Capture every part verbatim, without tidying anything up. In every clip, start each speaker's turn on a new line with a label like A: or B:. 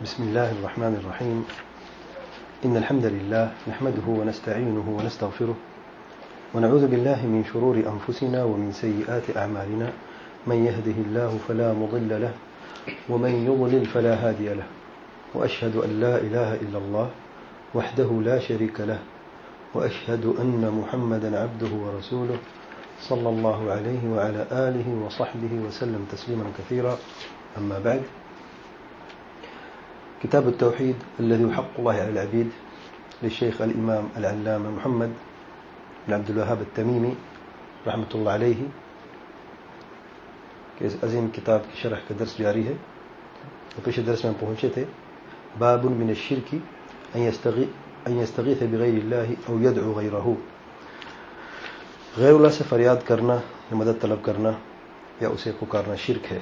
A: بسم الله الرحمن الرحيم. إن الحمد لله نحمده ونستعينه ونستغفره ونعوذ بالله من شرور أنفسنا ومن سيئات أعمالنا. من يهده الله فلا مضل له ومن يضلل فلا هادي له وأشهد أن لا إله إلا الله وحده لا شريك له وأشهد أن محمدا عبده ورسوله صلى الله عليه وعلى آله وصحبه وسلم تسليما كثيرا. أما بعد، كتاب التوحيد الذي حق الله على العبيد للشيخ الإمام العلامة محمد بن عبد الوهاب التميمي رحمة الله عليه کہ اس عظیم کتاب کی شرح کا درس جاری ہے. تو پچھلے درس میں ہم پہنچے تھے باب من الشرک ان یستغیث بغیر اللہ او یدعو غیرہ. غیر اللہ سے فریاد کرنا یا مدد طلب کرنا یا اسے پکارنا شرک ہے.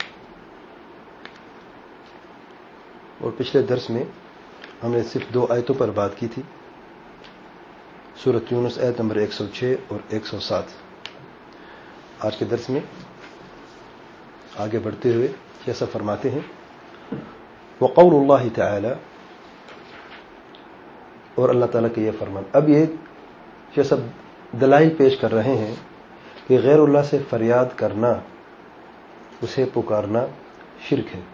A: اور پچھلے درس میں ہم نے صرف دو آیتوں پر بات کی تھی، سورۃ یونس آیت نمبر ایک سو چھ اور ایک سو سات. آج کے درس میں آگے بڑھتے ہوئے کیسا فرماتے ہیں وقول اللہ تعالی، اور اللہ تعالیٰ کا یہ فرمان. اب یہ جیسا دلائل پیش کر رہے ہیں کہ غیر اللہ سے فریاد کرنا، اسے پکارنا شرک ہے.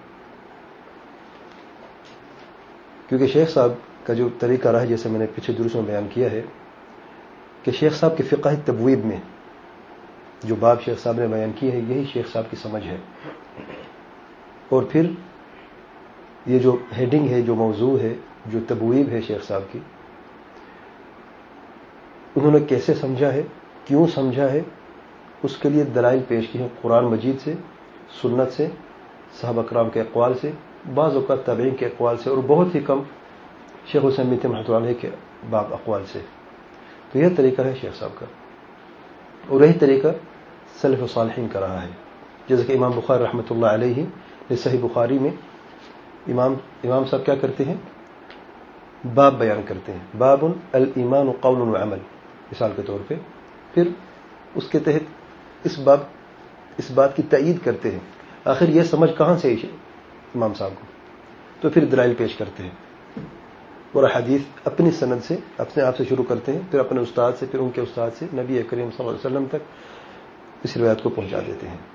A: کیونکہ شیخ صاحب کا جو طریقہ رہا ہے، جیسے میں نے پچھلے دروس میں بیان کیا ہے کہ شیخ صاحب کی فقہ تبویب میں جو باب شیخ صاحب نے بیان کی ہے، یہی شیخ صاحب کی سمجھ ہے. اور پھر یہ جو ہیڈنگ ہے، جو موضوع ہے، جو تبویب ہے شیخ صاحب کی، انہوں نے کیسے سمجھا ہے، کیوں سمجھا ہے، اس کے لیے دلائل پیش کی ہیں قرآن مجید سے، سنت سے، صحابہ کرام کے اقوال سے، بعض اوقات تابعین کے اقوال سے، اور بہت ہی کم شیخ حسین بن تیمیہ رحمۃ اللہ علیہ کے باب اقوال سے. تو یہ طریقہ ہے شیخ صاحب کا، اور یہی طریقہ سلف و صالحین کا رہا ہے. جیسے کہ امام بخاری رحمۃ اللہ علیہ نے صحیح بخاری میں امام امام صاحب کیا کرتے ہیں، باب بیان کرتے ہیں، باب الایمان قول و عمل مثال کے طور پہ. پھر اس کے تحت اس باب اس بات کی تائید کرتے ہیں آخر یہ سمجھ کہاں سے ہے امام صاحب کو. تو پھر دلائل پیش کرتے ہیں اور حدیث اپنی سند سے اپنے آپ سے شروع کرتے ہیں، پھر اپنے استاد سے، پھر ان کے استاد سے نبی کریم صلی اللہ علیہ وسلم تک اس روایت کو پہنچا دیتے ہیں.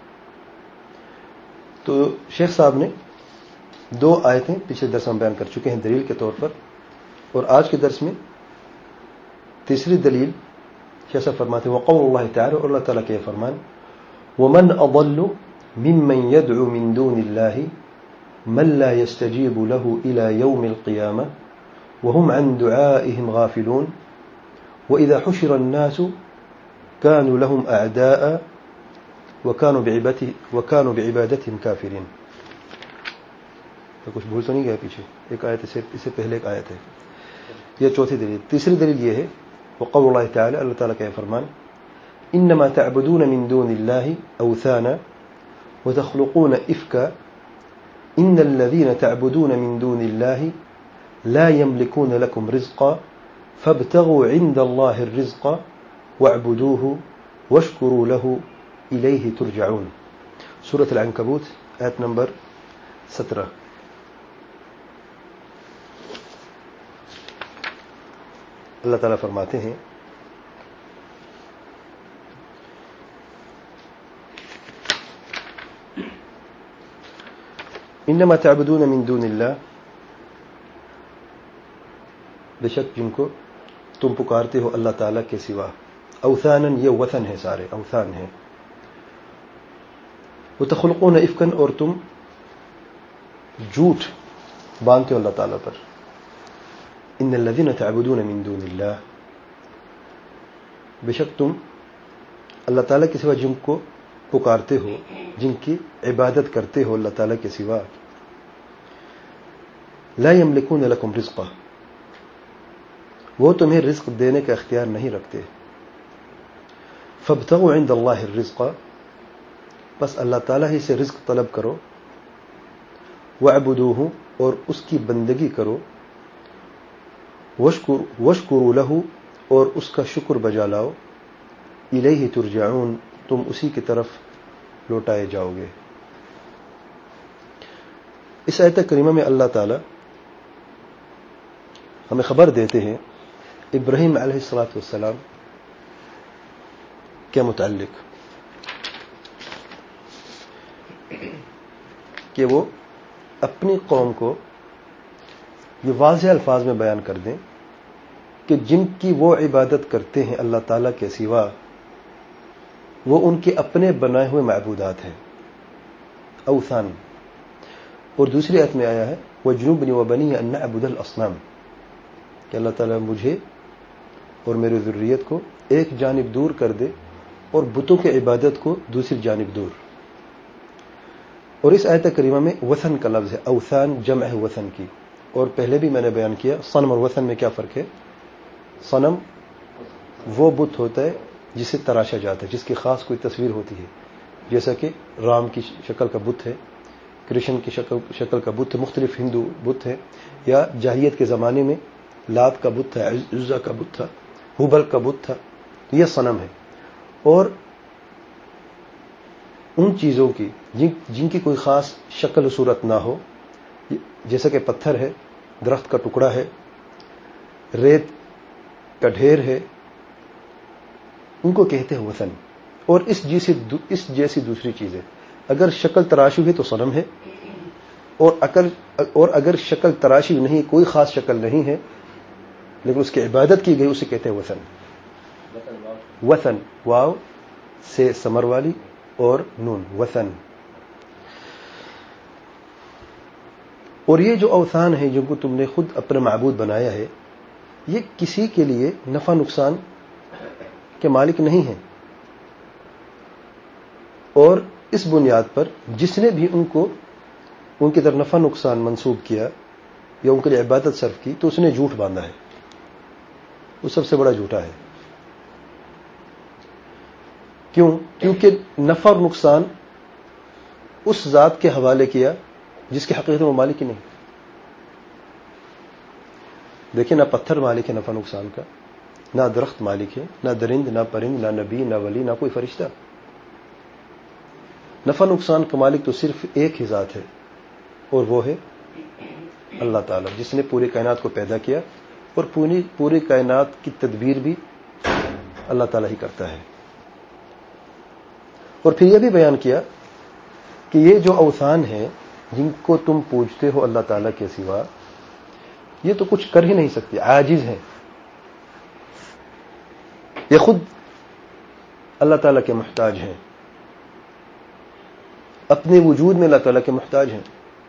A: تو شیخ صاحب نے دو آیتیں پچھلے درس میں بیان کر چکے ہیں دلیل کے طور پر، اور آج کے درس میں تیسری دلیل شیخ صاحب فرماتے ہیں وقول اللہ تعالی، اور اللہ تعالیٰ کے فرمان ومن اضل ممن يدعو من دون الله من لا يستجيب له الى يوم القيامه وهم عن دعائهم غافلون واذا حشر الناس كانوا لهم اعداء وكانوا بعبادته وكانوا بعبادتهم كافرين. تو کچھ بھول تو نہیں گیا پیچھے ایک آیت سے، اس سے پہلے ایک آیت ہے. یہ چوتھی دلیل. تیسری دلیل یہ ہے وقول اللہ تعالی، اللہ تعالیٰ کا فرمان انما تعبدون من دون الله اوثانا وتخلقون افكا ان الذين تعبدون من دون الله لا يملكون لكم رزقا فابتغوا عند الله الرزق واعبدوه واشكروا له إليه ترجعون. سورة العنکبوت آیت نمبر سترہ. اللہ تعالیٰ فرماتے ہیں انما تعبدون من دون اللہ، بے شک جن کو تم پکارتے ہو اللہ تعالیٰ کے سوا. اوثانن، یہ وثن ہے، سارے اوثان ہیں. وتخلقون افکن، اور تم جھوٹ باندھتے ہو اللہ تعالیٰ پر. ان الذین تعبدون من دون اللہ، بے شک تم اللہ تعالیٰ کے سوا جن کو پکارتے ہو، جن کی عبادت کرتے ہو اللہ تعالیٰ کے سوا، لا یملکون لکم رزقا، وہ تمہیں رزق دینے کا اختیار نہیں رکھتے. فابتغوا عند اللہ الرزق، بس اللہ تعالیٰ ہی سے رزق طلب کرو. واعبدوہ، اور اس کی بندگی کرو. واشکروا لہ، اور اس کا شکر بجا لاؤ. الیہ ترجعون، تم اسی کی طرف لوٹائے جاؤ گے. اس آیت کریمہ میں اللہ تعالی ہمیں خبر دیتے ہیں ابراہیم علیہ الصلوۃ والسلام کے متعلق کہ وہ اپنی قوم کو یہ واضح الفاظ میں بیان کر دیں کہ جن کی وہ عبادت کرتے ہیں اللہ تعالیٰ کے سوا وہ ان کے اپنے بنائے ہوئے معبودات ہیں، اوثان. اور دوسری آیت میں آیا ہے وَجْنُبْنِي وَبَنِيَّ أَن نَّعْبُدَ الْأَصْنَامَ کہ اللہ تعالیٰ مجھے اور میری ذریت کو ایک جانب دور کر دے اور بتوں کی عبادت کو دوسری جانب دور. اور اس آیت کریمہ میں وثن کا لفظ ہے، اوثان جمع ہے وثن کی. اور پہلے بھی میں نے بیان کیا صنم اور وثن میں کیا فرق ہے. صنم وہ بت ہوتا ہے جسے تراشا جاتا ہے، جس کی خاص کوئی تصویر ہوتی ہے، جیسا کہ رام کی شکل کا بت ہے، کرشن کی شکل شکل کا بت ہے، مختلف ہندو بت ہے، یا جاہلیت کے زمانے میں لات کا بت تھا، عزا کا بت تھا، ہبل کا بت تھا. یہ صنم ہے. اور ان چیزوں کی جن, جن کی کوئی خاص شکل و صورت نہ ہو، جیسا کہ پتھر ہے، درخت کا ٹکڑا ہے، ریت کا ڈھیر ہے، ان کو کہتے ہیں وثن. اور اس جیسی اس جیسی دوسری چیزیں اگر شکل تراشی ہوئی تو صنم ہے، اور اگر اور اگر شکل تراشی نہیں، کوئی خاص شکل نہیں ہے لیکن اس کی عبادت کی گئی، اسے کہتے ہیں وثن. وثن واو سے ثمر والی اور نون، وثن. اور یہ جو اوثان ہیں جن کو تم نے خود اپنا معبود بنایا ہے، یہ کسی کے لیے نفع نقصان کے مالک نہیں ہیں. اور اس بنیاد پر جس نے بھی ان کو ان کی طرف نفع نقصان منسوب کیا یا ان کے لیے عبادت صرف کی تو اس نے جھوٹ باندھا ہے، وہ سب سے بڑا جھوٹا ہے. کیوں؟ کیونکہ نفع اور نقصان اس ذات کے حوالے کیا جس کی حقیقت میں مالک ہی نہیں. دیکھیں، نہ پتھر مالک ہے نفع نقصان کا، نہ درخت مالک ہے، نہ درند، نہ پرند، نہ نبی، نہ ولی، نہ کوئی فرشتہ. نفع نقصان کا مالک تو صرف ایک ہی ذات ہے، اور وہ ہے اللہ تعالیٰ، جس نے پوری کائنات کو پیدا کیا، اور پوری پوری کائنات کی تدبیر بھی اللہ تعالیٰ ہی کرتا ہے. اور پھر یہ بھی بیان کیا کہ یہ جو اوثان ہیں جن کو تم پوجتے ہو اللہ تعالیٰ کے سوا، یہ تو کچھ کر ہی نہیں سکتے، عاجز ہیں. یہ خود اللہ تعالیٰ کے محتاج ہیں، اپنے وجود میں اللہ تعالیٰ کے محتاج ہیں.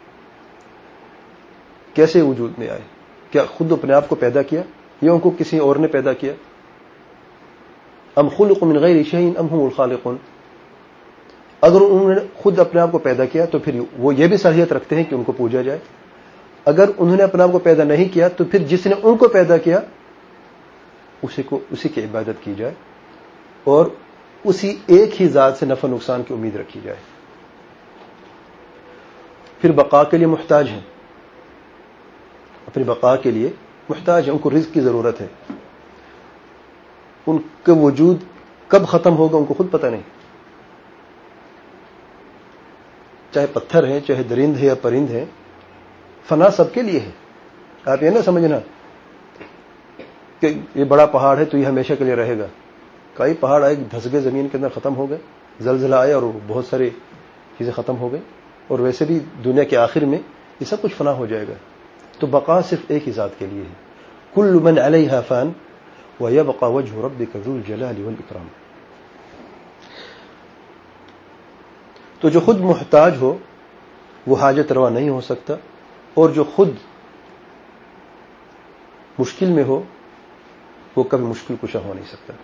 A: کیسے وجود میں آئے؟ کیا خود اپنے آپ کو پیدا کیا یا ان کو کسی اور نے پیدا کیا؟ ام خلقوا من غیر شیء ام هم الخالقون. اگر انہوں نے خود اپنے آپ کو پیدا کیا تو پھر وہ یہ بھی صلاحیت رکھتے ہیں کہ ان کو پوجا جائے. اگر انہوں نے اپنے آپ کو پیدا نہیں کیا تو پھر جس نے ان کو پیدا کیا اسی کو اسی کی عبادت کی جائے اور اسی ایک ہی ذات سے نفع نقصان کی امید رکھی جائے. پھر بقا کے لیے محتاج ہیں، اپنی بقا کے لیے محتاج ہیں، ان کو رزق کی ضرورت ہے. ان کا وجود کب ختم ہوگا ان کو خود پتہ نہیں. چاہے پتھر ہیں، چاہے درند ہے یا پرند ہیں، فنا سب کے لیے ہے. آپ یہ نہ سمجھنا کہ یہ بڑا پہاڑ ہے تو یہ ہمیشہ کے لیے رہے گا. کئی پہاڑ آئے دھس گئے زمین کے اندر، ختم ہو گئے، زلزلہ آیا اور بہت ساری چیزیں ختم ہو گئی. اور ویسے بھی دنیا کے آخر میں یہ سب کچھ فنا ہو جائے گا. تو بقا صرف ایک ہی ذات کے لیے ہے. کل من علیہا فان ویبقى وجہ ربک ذو الجلال والاکرام. تو جو خود محتاج ہو وہ حاجت روا نہیں ہو سکتا، اور جو خود مشکل میں ہو وہ کبھی مشکل کشا ہو نہیں سکتا.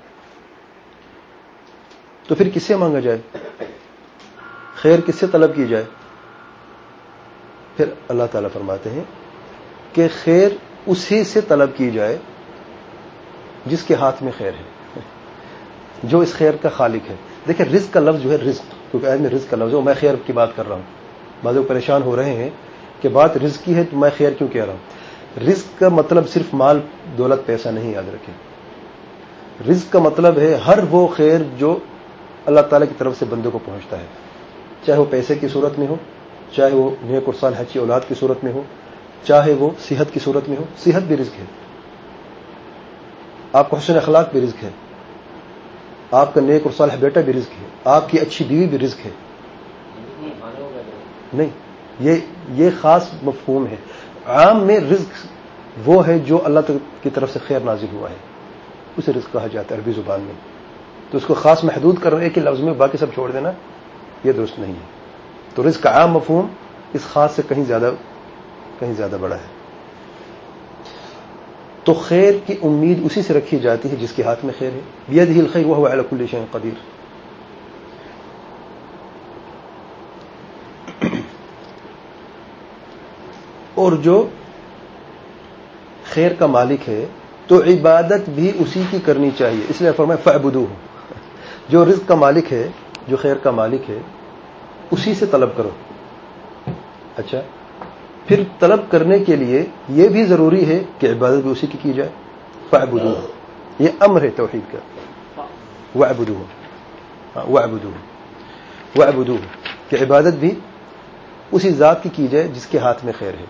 A: تو پھر کس سے مانگا جائے؟ خیر کس سے طلب کی جائے؟ پھر اللہ تعالیٰ فرماتے ہیں کہ خیر اسی سے طلب کی جائے جس کے ہاتھ میں خیر ہے، جو اس خیر کا خالق ہے. دیکھیں، رزق کا لفظ جو ہے، رزق کیونکہ آج میں رزق کا لفظ ہے، میں خیر کی بات کر رہا ہوں. بعض لوگ پریشان ہو رہے ہیں کہ بات رزق کی ہے تو میں خیر کیوں کہہ رہا ہوں. رزق کا مطلب صرف مال دولت پیسہ نہیں، یاد رکھیں. رزق کا مطلب ہے ہر وہ خیر جو اللہ تعالیٰ کی طرف سے بندوں کو پہنچتا ہے، چاہے وہ پیسے کی صورت میں ہو، چاہے وہ نیک اور صالح اچھی اولاد کی صورت میں ہو، چاہے وہ صحت کی صورت میں ہو. صحت بھی رزق ہے، آپ کو حسن اخلاق بھی رزق ہے، آپ کا نیک اور صالح بیٹا بھی رزق ہے، آپ کی اچھی بیوی بھی رزق ہے. نہیں، یہ یہ خاص مفہوم ہے. عام میں رزق وہ ہے جو اللہ کی طرف سے خیر نازل ہوا ہے، اسے رزق کہا جاتا ہے عربی زبان میں. تو اس کو خاص محدود کر رہے ہیں کہ لفظ میں باقی سب چھوڑ دینا، یہ درست نہیں ہے. تو رزق کا عام مفہوم اس خاص سے کہیں زیادہ کہیں زیادہ بڑا ہے. تو خیر کی امید اسی سے رکھی جاتی ہے جس کے ہاتھ میں خیر ہے. بیدہ الخیر وہو علی کل شیء قدیر. اور جو خیر کا مالک ہے تو عبادت بھی اسی کی کرنی چاہیے. اس لیے فرمایا فاعبدوہ. جو رزق کا مالک ہے، جو خیر کا مالک ہے، اسی سے طلب کرو. اچھا، پھر طلب کرنے کے لیے یہ بھی ضروری ہے کہ عبادت بھی اسی کی کی جائے. فاعبدوہ، یہ امر ہے توحید کا. واعبدوہ، واعبدوہ واعبدوہ کہ عبادت بھی اسی ذات کی کی جائے جس کے ہاتھ میں خیر ہے.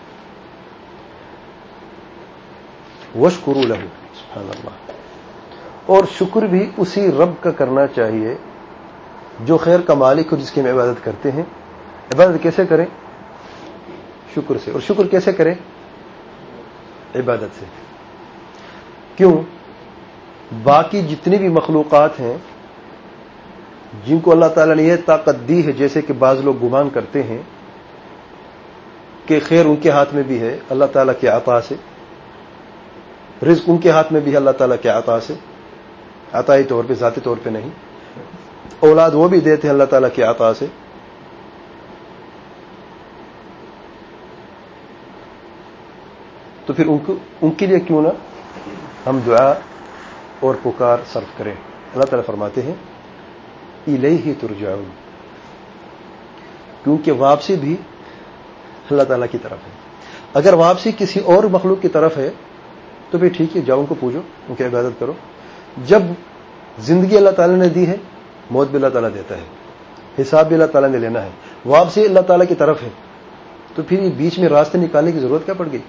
A: واشکروا لہ، سبحان اللہ. اور شکر بھی اسی رب کا کرنا چاہیے جو خیر کا مالک ہو، جس کی ہم عبادت کرتے ہیں. عبادت کیسے کریں؟ شکر سے. اور شکر کیسے کریں؟ عبادت سے. کیوں؟ باقی جتنی بھی مخلوقات ہیں جن کو اللہ تعالیٰ نے یہ طاقت دی ہے، جیسے کہ بعض لوگ گمان کرتے ہیں کہ خیر ان کے ہاتھ میں بھی ہے اللہ تعالیٰ کے عطا سے، رزق ان کے ہاتھ میں بھی ہے اللہ تعالیٰ کے عطا سے، عطائی طور پہ، ذاتی طور پہ نہیں. اولاد وہ بھی دیتے ہیں اللہ تعالیٰ کے عطا سے. تو پھر ان کو ان کے لیے کیوں نہ ہم دعا اور پکار صرف کریں. اللہ تعالیٰ فرماتے ہیں الیہ ترجعون، کیونکہ واپسی بھی اللہ تعالیٰ کی طرف ہے. اگر واپسی کسی اور مخلوق کی طرف ہے تو پھر ٹھیک ہے، جاؤ ان کو پوجو، ان کی عبادت کرو. جب زندگی اللہ تعالیٰ نے دی ہے، موت بھی اللہ تعالیٰ دیتا ہے، حساب بھی اللہ تعالیٰ نے لینا ہے، واپسی اللہ تعالیٰ کی طرف ہے، تو پھر یہ بیچ میں راستے نکالنے کی ضرورت کیا پڑ گئی؟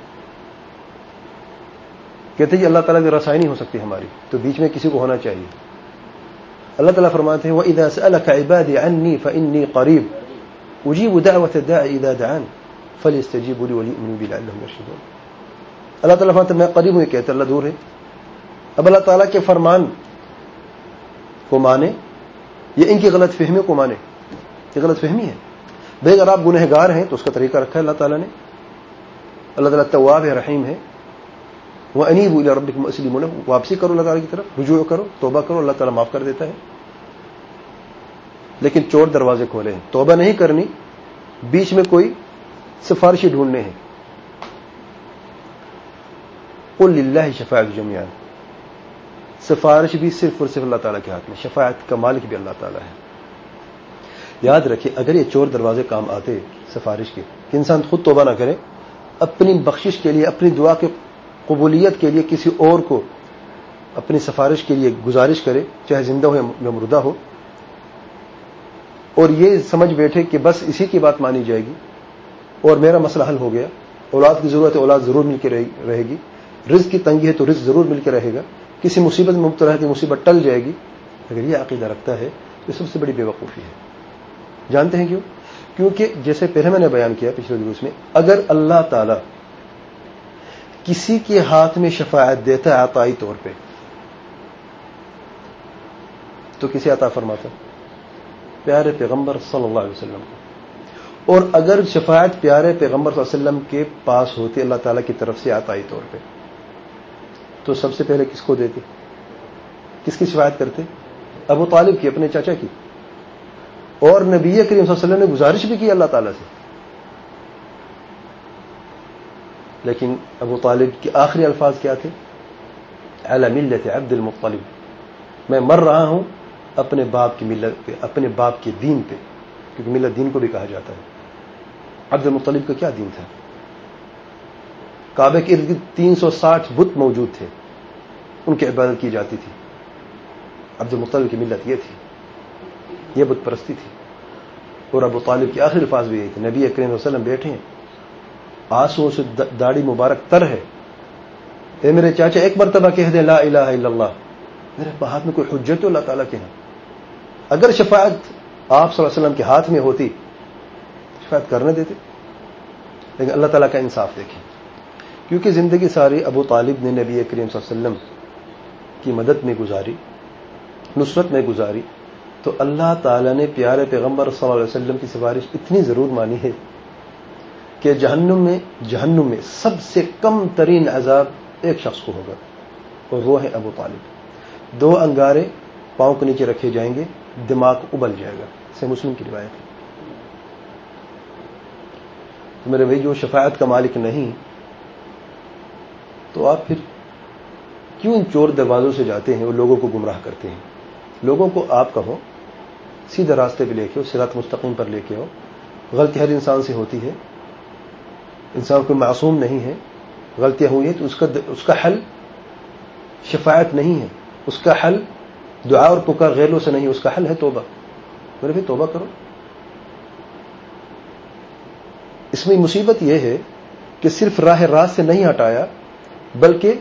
A: کہتے ہیں کہ اللہ تعالیٰ کی رسائی نہیں ہو سکتی ہماری، تو بیچ میں کسی کو ہونا چاہیے. اللہ تعالیٰ فرماتے ہیں وَإِذَا سَأَلَكَ عِبَادِي عَنِّي فَإِنِّي قَرِيبٌ أُجِيبُ دَعْوَةَ الدَّاعِ إِذَا دَعَانِ فَلْيَسْتَجِيبُوا لِي وَلْيُؤْمِنُوا بِي لَعَلَّهُمْ يَرْشُدُونَ. اللہ تعالیٰ فرماتے ہیں میں قریب ہوں، یہ کہتے اللہ دور ہے. اب اللہ تعالیٰ کے فرمان کو مانے یا ان کی غلط فہمیوں کو مانے؟ یہ غلط فہمی ہے. بھائی اگر آپ گنہگار ہیں تو اس کا طریقہ رکھا ہے اللہ تعالیٰ نے. اللہ تعالیٰ تواب ہے، رحیم ہے. وَأَنِيبُوا إِلَىٰ رَبِّكُمْ وَأَسْلِمُوا لَهُ، واپسی کرو اللہ تعالیٰ کی طرف، رجوع کرو، توبہ کرو، اللہ تعالیٰ معاف کر دیتا ہے. لیکن چور دروازے کھولے ہیں، توبہ نہیں کرنی، بیچ میں کوئی سفارشی ڈھونڈنے ہیں. قُلْ لِلَّهِ شَفَاعَةُ جَمِيعًا، سفارش بھی صرف اور صرف اللہ تعالیٰ کے ہاتھ میں، شفاعت کا مالک بھی اللہ تعالیٰ ہے. یاد رکھیں اگر یہ چور دروازے کام آتے سفارش کے، کہ انسان خود توبہ نہ کرے، اپنی بخشش کے لیے، اپنی دعا کے قبولیت کے لیے کسی اور کو اپنی سفارش کے لیے گزارش کرے، چاہے زندہ ہو یا مردہ ہو، اور یہ سمجھ بیٹھے کہ بس اسی کی بات مانی جائے گی اور میرا مسئلہ حل ہو گیا، اولاد کی ضرورت ہے اولاد ضرور مل کے رہے گی، رزق کی تنگی ہے تو رزق ضرور مل کے رہے گا، کسی مصیبت میں مبتلا ہے تو مصیبت ٹل جائے گی. اگر یہ عقیدہ رکھتا ہے تو سب سے بڑی بے وقوفی ہے. جانتے ہیں کیوں؟ کیونکہ جیسے پہلے میں نے بیان کیا پچھلے دروس میں، اگر اللہ تعالی کسی کے ہاتھ میں شفاعت دیتا ہے عطائی طور پہ تو کسے عطا فرماتا؟ پیارے پیغمبر صلی اللہ علیہ وسلم کو. اور اگر شفاعت پیارے پیغمبر صلی اللہ علیہ وسلم کے پاس ہوتی اللہ تعالیٰ کی طرف سے عطائی طور پہ، تو سب سے پہلے کس کو دیتے؟ کس کی شفاعت کرتے؟ ابو طالب کی، اپنے چاچا کی. اور نبی کریم صلی اللہ علیہ وسلم نے گزارش بھی کی اللہ تعالیٰ سے، لیکن ابو طالب کے آخری الفاظ کیا تھے؟ علی ملت عبد المطلب، میں مر رہا ہوں اپنے باپ کی ملت پہ، اپنے باپ کے دین پہ، کیونکہ ملت دین کو بھی کہا جاتا ہے. عبد المطلب کا کیا دین تھا؟ کعبے کے ارد گرد تین سو ساٹھ بت موجود تھے، ان کی عبادت کی جاتی تھی. عبد المطلب کی ملت یہ تھی، یہ بت پرستی تھی. اور ابو طالب کے آخری الفاظ بھی یہی تھے. نبی کریم صلی اللہ علیہ وسلم بیٹھے ہیں, آنسوؤں سے داڑھی مبارک تر ہے, اے میرے چاچا ایک مرتبہ کہہ دیں لا الہ الا اللہ, میرے ہاتھ میں کوئی حجت ہو اللہ تعالیٰ کے ہیں. اگر شفاعت آپ صلی اللہ علیہ وسلم کے ہاتھ میں ہوتی شفاعت کرنے دیتے, لیکن اللہ تعالیٰ کا انصاف دیکھیں, کیونکہ زندگی ساری ابو طالب نے نبی کریم صلی اللہ علیہ وسلم کی مدد میں گزاری, نصرت میں گزاری, تو اللہ تعالیٰ نے پیارے پیغمبر صلی اللہ علیہ وسلم کی سفارش اتنی ضرور مانی ہے کہ جہنم میں جہنم میں سب سے کم ترین عذاب ایک شخص کو ہوگا, اور وہ ہے ابو طالب. دو انگارے پاؤں کے نیچے رکھے جائیں گے, دماغ ابل جائے گا. سے مسلم کی روایت ہے. تو میرے بھائی جو شفاعت کا مالک نہیں, تو آپ پھر کیوں ان چور دروازوں سے جاتے ہیں اور لوگوں کو گمراہ کرتے ہیں؟ لوگوں کو آپ کہو سیدھے راستے پہ لے کے ہو, صراط مستقیم پر لے کے ہو. غلطی ہر انسان سے ہوتی ہے, انسان کوئی معصوم نہیں ہے, غلطیاں ہوئی ہیں تو اس کا اس کا حل شفاعت نہیں ہے, اس کا حل دعا اور پکار غیروں سے نہیں, اس کا حل ہے توبہ. میرے بھائی توبہ کرو. اس میں مصیبت یہ ہے کہ صرف راہ راست سے نہیں ہٹایا, بلکہ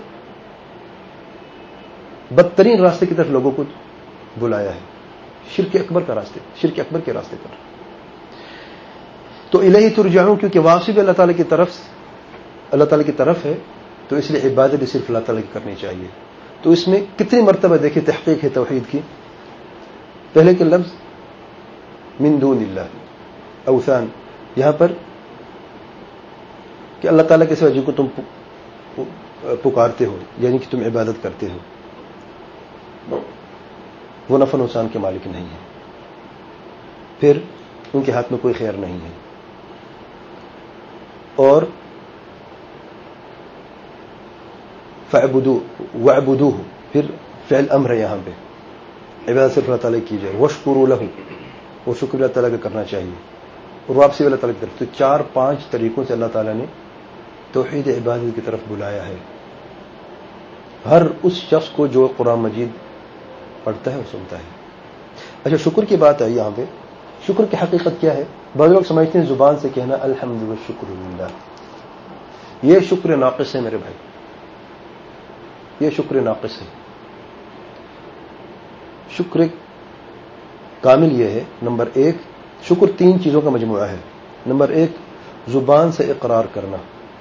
A: بدترین راستے کی طرف لوگوں کو بلایا ہے, شرک اکبر کا راستے, شرک اکبر کے راستے پر. تو الہی ترجعون, کیونکہ واپسی بھی اللہ تعالیٰ کی طرف اللہ تعالیٰ کی طرف ہے, تو اس لیے عبادت بھی صرف اللہ تعالیٰ کی کرنی چاہیے. تو اس میں کتنی مرتبہ دیکھیں تحقیق ہے توحید کی. پہلے کے لفظ من دون اللہ, اوثان, یہاں پر کہ اللہ تعالیٰ کے سوا جن کو تم پکارتے ہو, یعنی کہ تم عبادت کرتے ہو, وہ نفع نقصان کے مالک نہیں ہے, پھر ان کے ہاتھ میں کوئی خیر نہیں ہے. اور فَاعْبُدُوهُ وَاعْبُدُوهُ, پھر فعل امر ہے یہاں پہ, عبادت صرف اللہ تعالیٰ کی جائے. وَاشْكُرُوا لَهُ, وہ شکر اللہ تعالیٰ کا کرنا چاہیے, اور واپسی اللہ تعالیٰ کی طرف. تو چار پانچ طریقوں سے اللہ تعالیٰ نے توحید عبادت کی طرف بلایا ہے ہر اس شخص کو جو قرآن مجید پڑھتا ہے اور سنتا ہے. اچھا, شکر کی بات ہے یہاں پہ. شکر کی حقیقت کیا ہے؟ بعض لوگ سمجھتے ہیں زبان سے کہنا الحمد والشکر للہ, یہ شکر ناقص ہے میرے بھائی, یہ شکر ناقص ہے. شکر کامل یہ ہے, نمبر ایک, شکر تین چیزوں کا مجموعہ ہے. نمبر ایک, زبان سے اقرار کرنا,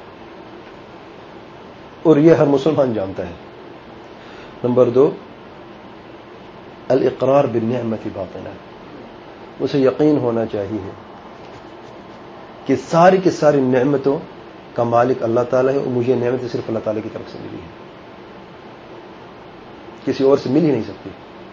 A: اور یہ ہر مسلمان جانتا ہے. نمبر دو, الاقرار بالنعمت باطنہ, اسے یقین ہونا چاہیے کہ ساری کی ساری نعمتوں کا مالک اللہ تعالیٰ ہے, اور مجھے نعمت صرف اللہ تعالیٰ کی طرف سے ملی ہے, کسی اور سے مل ہی نہیں سکتی.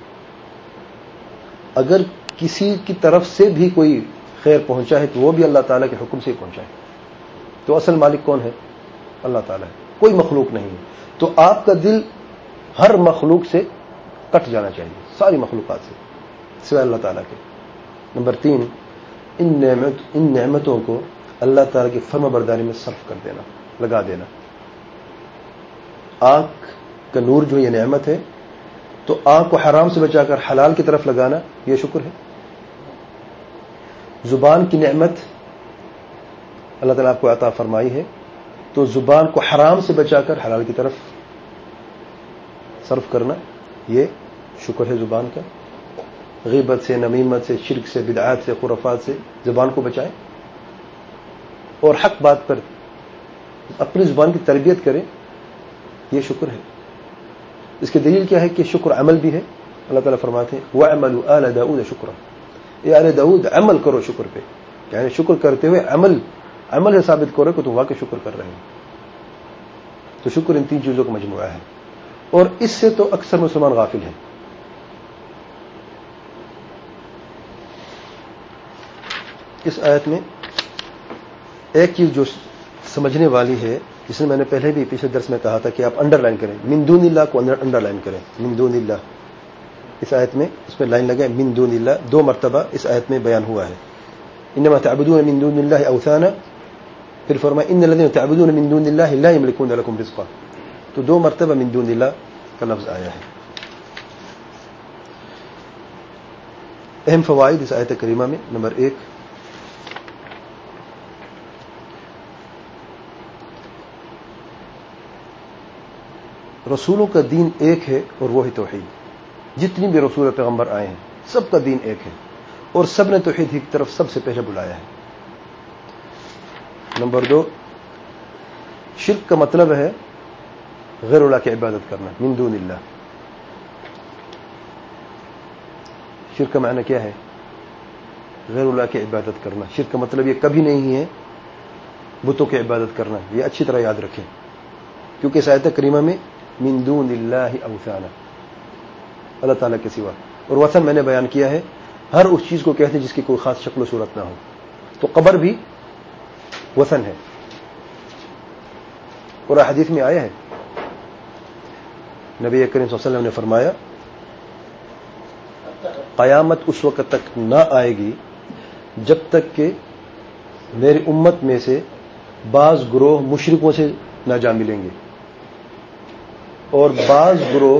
A: اگر کسی کی طرف سے بھی کوئی خیر پہنچا ہے تو وہ بھی اللہ تعالیٰ کے حکم سے ہی پہنچا ہے. تو اصل مالک کون ہے؟ اللہ تعالیٰ ہے, کوئی مخلوق نہیں ہے. تو آپ کا دل ہر مخلوق سے کٹ جانا چاہیے, ساری مخلوقات سے سوائے اللہ تعالیٰ کے. نمبر تین, ان نعمت ان نعمتوں کو اللہ تعالیٰ کی فرما برداری میں صرف کر دینا, لگا دینا. آنکھ کا نور جو یہ نعمت ہے, تو آنکھ کو حرام سے بچا کر حلال کی طرف لگانا یہ شکر ہے. زبان کی نعمت اللہ تعالیٰ آپ کو عطا فرمائی ہے, تو زبان کو حرام سے بچا کر حلال کی طرف صرف کرنا یہ شکر ہے زبان کا. غیبت سے, نمیمت سے, شرک سے, بدعات سے, خرافات سے زبان کو بچائیں, اور حق بات پر اپنی زبان کی تربیت کریں, یہ شکر ہے. اس کی دلیل کیا ہے کہ شکر عمل بھی ہے. اللہ تعالیٰ فرماتے ہیں وَاعْمَلُوا آلَ داؤد شکرا, اے آل داؤد عمل کرو شکر پہ, یعنی شکر کرتے ہوئے عمل عمل سے ثابت کرو کہ تم واقعی شکر کر رہے ہیں. تو شکر ان تین چیزوں کا مجموعہ ہے, اور اس سے تو اکثر مسلمان غافل ہیں. اس آیت میں ایک چیز جو سمجھنے والی ہے, جس میں میں نے پہلے بھی پچھلے درس میں کہا تھا کہ آپ انڈر لائن کریں, من دون اللہ کو انڈر لائن کریں. من دون اللہ اس آیت میں اس میں لائن لگے, من دون اللہ دو مرتبہ اس آیت میں بیان ہوا ہے. انما تعبدون من دون اللہ اوثانا, پھر فرمایا ان الذين تعبدون من دون اللہ لا يملكون لكم رزقا. تو دو مرتبہ من دون اللہ کا لفظ آیا ہے. اہم فوائد اس آیت کریمہ میں, نمبر ایک, رسولوں کا دین ایک ہے اور وہ ہے توحید. جتنی بھی رسول پیغمبر آئے ہیں سب کا دین ایک ہے اور سب نے توحید کی طرف سب سے پہلے بلایا ہے. نمبر دو، شرک کا مطلب ہے غیر اللہ کی عبادت کرنا، من دون اللہ. شرک کا معنی کیا ہے؟ غیر اللہ کی عبادت کرنا. شرک کا مطلب یہ کبھی نہیں ہے بتوں کی عبادت کرنا. یہ اچھی طرح یاد رکھیں کیونکہ اس آیت کریمہ میں من دون اللہ اوثانا، اللہ تعالیٰ کے سوا. اور وثن میں نے بیان کیا ہے ہر اس چیز کو کہتے ہیں جس کی کوئی خاص شکل و صورت نہ ہو. تو قبر بھی وثن ہے. اور حدیث میں آیا ہے نبی کریم صلی اللہ علیہ وسلم نے فرمایا قیامت اس وقت تک نہ آئے گی جب تک کہ میری امت میں سے بعض گروہ مشرکوں سے نہ جا ملیں گے اور بعض گروہ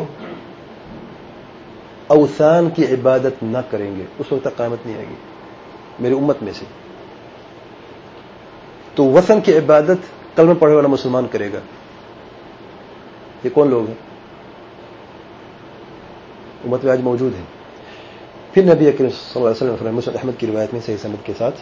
A: اوثان کی عبادت نہ کریں گے. اس وقت تک قیامت نہیں آئے گی میری امت میں سے. تو وثن کی عبادت کلمہ پڑھنے والا مسلمان کرے گا. یہ کون لوگ ہیں؟ امت میں آج موجود ہیں. پھر نبی اکرم صلی اللہ علیہ وسلم فرمایا مسند احمد کی روایت میں صحیح سند کے ساتھ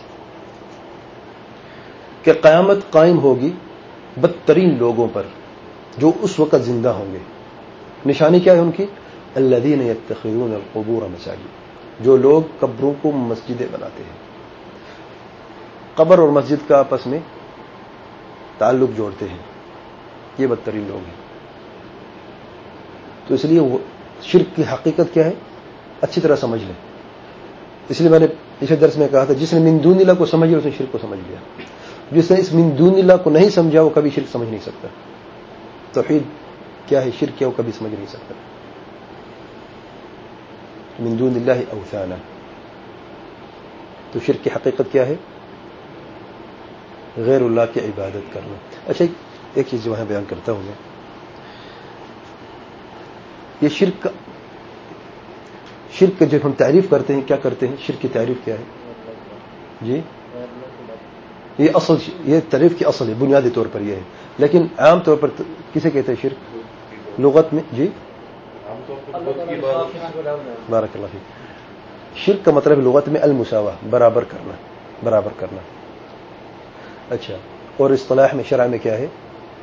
A: کہ قیامت قائم ہوگی بدترین لوگوں پر جو اس وقت زندہ ہوں گے. نشانی کیا ہے ان کی؟ الذین یتخذون القبور مساجد، جو لوگ قبروں کو مسجدیں بناتے ہیں. قبر اور مسجد کا آپس میں تعلق جوڑتے ہیں. یہ بدترین لوگ ہیں. تو اس لیے وہ شرک کی حقیقت کیا ہے اچھی طرح سمجھ لیں. اس لیے میں نے پچھلے درس میں کہا تھا جس نے من دون اللہ کو سمجھ لیا اس نے شرک کو سمجھ لیا. جس نے اس من دون اللہ کو نہیں سمجھا وہ کبھی شرک سمجھ نہیں سکتا. توحید کیا ہے، شرک کیا، وہ کبھی سمجھ نہیں سکتا. من دون اللہ اوثانا. تو شرک کی حقیقت کیا ہے؟ غیر اللہ کی عبادت کرنا. اچھا ایک چیز وہاں بیان کرتا ہوں میں. یہ شرک کا شرک جب ہم تعریف کرتے ہیں کیا کرتے ہیں؟ شرک کی تعریف کیا ہے؟ جی یہ اصل یہ تعریف کی اصل ہے، بنیادی طور پر یہ ہے. لیکن عام طور پر کسے کہتے ہیں شرک لغت میں؟ جی بارک اللہ فیک. شرک کا مطلب لغت میں المساوا، برابر کرنا، برابر کرنا. اچھا اور اصطلاح میں شرع میں کیا ہے؟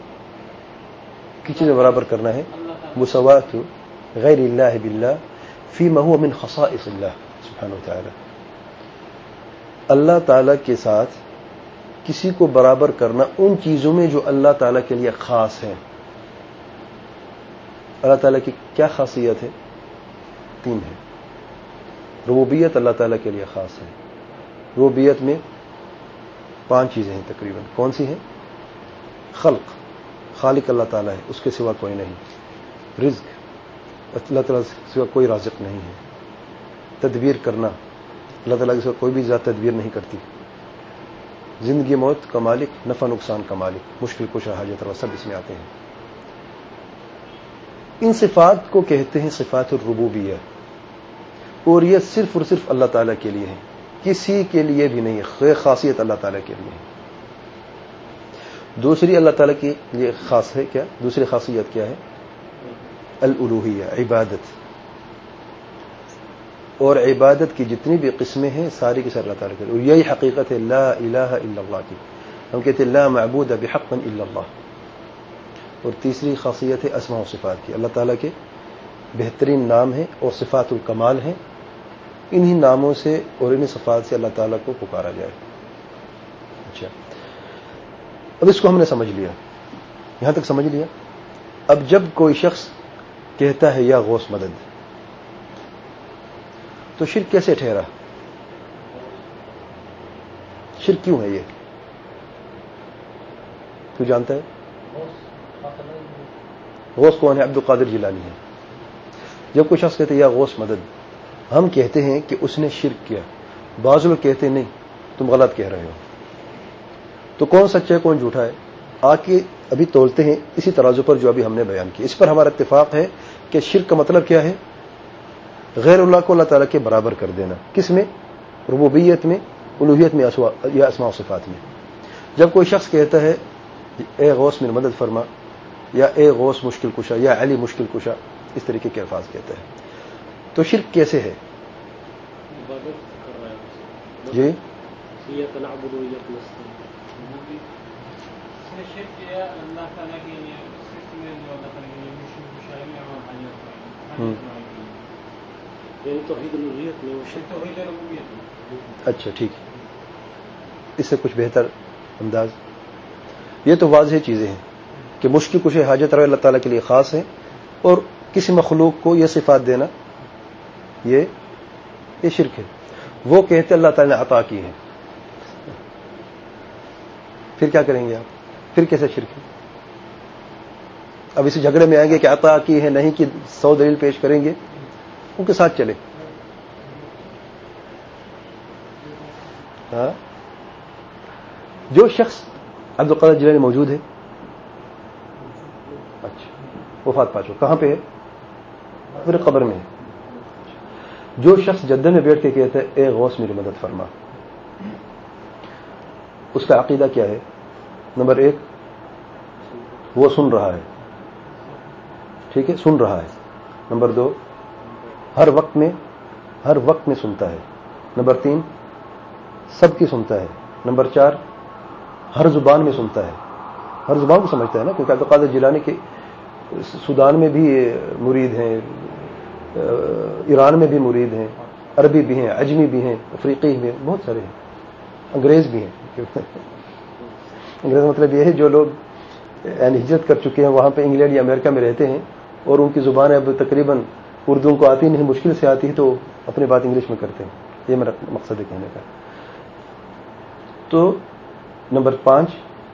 A: کس چیز میں برابر کرنا ہے؟ مساوات غیر اللہ باللہ فیما هو من خصائص اللہ سبحانہ وتعالی. اللہ تعالی کے ساتھ کسی کو برابر کرنا ان چیزوں میں جو اللہ تعالی کے لیے خاص ہیں. اللہ تعالیٰ کی کیا خاصیت ہے؟ تین ہے. ربوبیت اللہ تعالیٰ کے لیے خاص ہے. ربوبیت میں پانچ چیزیں ہیں تقریباً. کون سی ہیں؟ خلق، خالق اللہ تعالیٰ ہے، اس کے سوا کوئی نہیں. رزق، اللہ تعالیٰ کے سوا کوئی رازق نہیں ہے. تدبیر کرنا، اللہ تعالیٰ کے سوا کوئی بھی ذات تدبیر نہیں کرتی. زندگی موت کا مالک، نفع نقصان کا مالک، مشکل کشا حاجت روا، سب اس میں آتے ہیں. ان صفات کو کہتے ہیں صفات الربوبیہ اور یہ صرف اور صرف اللہ تعالیٰ کے لیے ہے، کسی کے لیے بھی نہیں. خیر خاصیت اللہ تعالیٰ کے لیے ہے. دوسری اللہ تعالیٰ کے لیے خاص ہے کیا؟ دوسری خاصیت کیا ہے؟ الالوہیہ، عبادت. اور عبادت کی جتنی بھی قسمیں ہیں ساری کی ساری اللہ تعالیٰ کے لیے. اور یہی حقیقت ہے لا الہ الا اللہ کی. ہم کہتے ہیں لا معبود بحق الا اللہ. اور تیسری خاصیت ہے اسماء و صفات کی. اللہ تعالیٰ کے بہترین نام ہیں اور صفات الکمال ہیں. انہی ناموں سے اور انہی صفات سے اللہ تعالیٰ کو پکارا جائے. اچھا اب اس کو ہم نے سمجھ لیا، یہاں تک سمجھ لیا. اب جب کوئی شخص کہتا ہے یا غوث مدد تو شرک کیسے ٹھہرا؟ شرک کیوں ہے یہ؟ تو جانتا ہے غوث کون ہے؟ عبد القادر جیلانی ہے. جب کوئی شخص کہتے ہیں یا غوث مدد، ہم کہتے ہیں کہ اس نے شرک کیا. بعض لوگ کہتے ہیں نہیں تم غلط کہہ رہے ہو. تو کون سچا ہے کون جھوٹا ہے آ کے ابھی تولتے ہیں اسی ترازو پر جو ابھی ہم نے بیان کیا. اس پر ہمارا اتفاق ہے کہ شرک کا مطلب کیا ہے؟ غیر اللہ کو اللہ تعالیٰ کے برابر کر دینا. کس میں؟ ربوبیت میں، الوہیت میں یا اسماء و صفات میں. جب کوئی شخص کہتا ہے اے غوث میری مدد فرما یا اے غوث مشکل کشا یا علی مشکل کشا، اس طریقے کے الفاظ کہتے ہیں. تو شرک کیسے ہے؟ جی اچھا ٹھیک ہے، اس سے کچھ بہتر انداز. یہ تو واضح چیزیں ہیں کہ مشکل کشے حاجت روا اللہ تعالیٰ کے لیے خاص ہیں، اور کسی مخلوق کو یہ صفات دینا یہ یہ شرک ہے. وہ کہتے اللہ تعالیٰ نے عطا کی ہے، پھر کیا کریں گے آپ؟ پھر کیسے شرک ہے؟ اب اسی جھگڑے میں آئیں گے کہ عطا کی ہے نہیں کہ سو دلیل پیش کریں گے، ان کے ساتھ چلے. ہاں جو شخص عبد القادر جیلانی موجود ہے، اچھا وفات پا چکا، کہاں پہ ہے؟ پھر قبر میں ہے. جو شخص جدہ میں بیٹھ کے کہتا ہے اے غوث میری مدد فرما، اس کا عقیدہ کیا ہے؟ نمبر ایک، وہ سن رہا ہے، ٹھیک ہے، سن رہا ہے. نمبر دو، ہر وقت میں ہر وقت میں سنتا ہے. نمبر تین، سب کی سنتا ہے. نمبر چار، ہر زبان میں سنتا ہے، ہر زبان کو سمجھتا ہے نا، کیونکہ عبد القادر جیلانی کے سودان میں بھی مرید ہیں، ایران میں بھی مرید ہیں، عربی بھی ہیں، عجمی بھی ہیں، افریقی بھی ہیں، بہت سارے ہیں، انگریز بھی ہیں. انگریز مطلب یہ ہے جو لوگ یعنی ہجرت کر چکے ہیں، وہاں پہ انگلینڈ یا امریکہ میں رہتے ہیں اور ان کی زبان اب تقریباً اردو کو آتی نہیں، مشکل سے آتی ہے، تو اپنی بات انگلش میں کرتے ہیں. یہ میرا مقصد ہے کہنے کا. تو نمبر پانچ،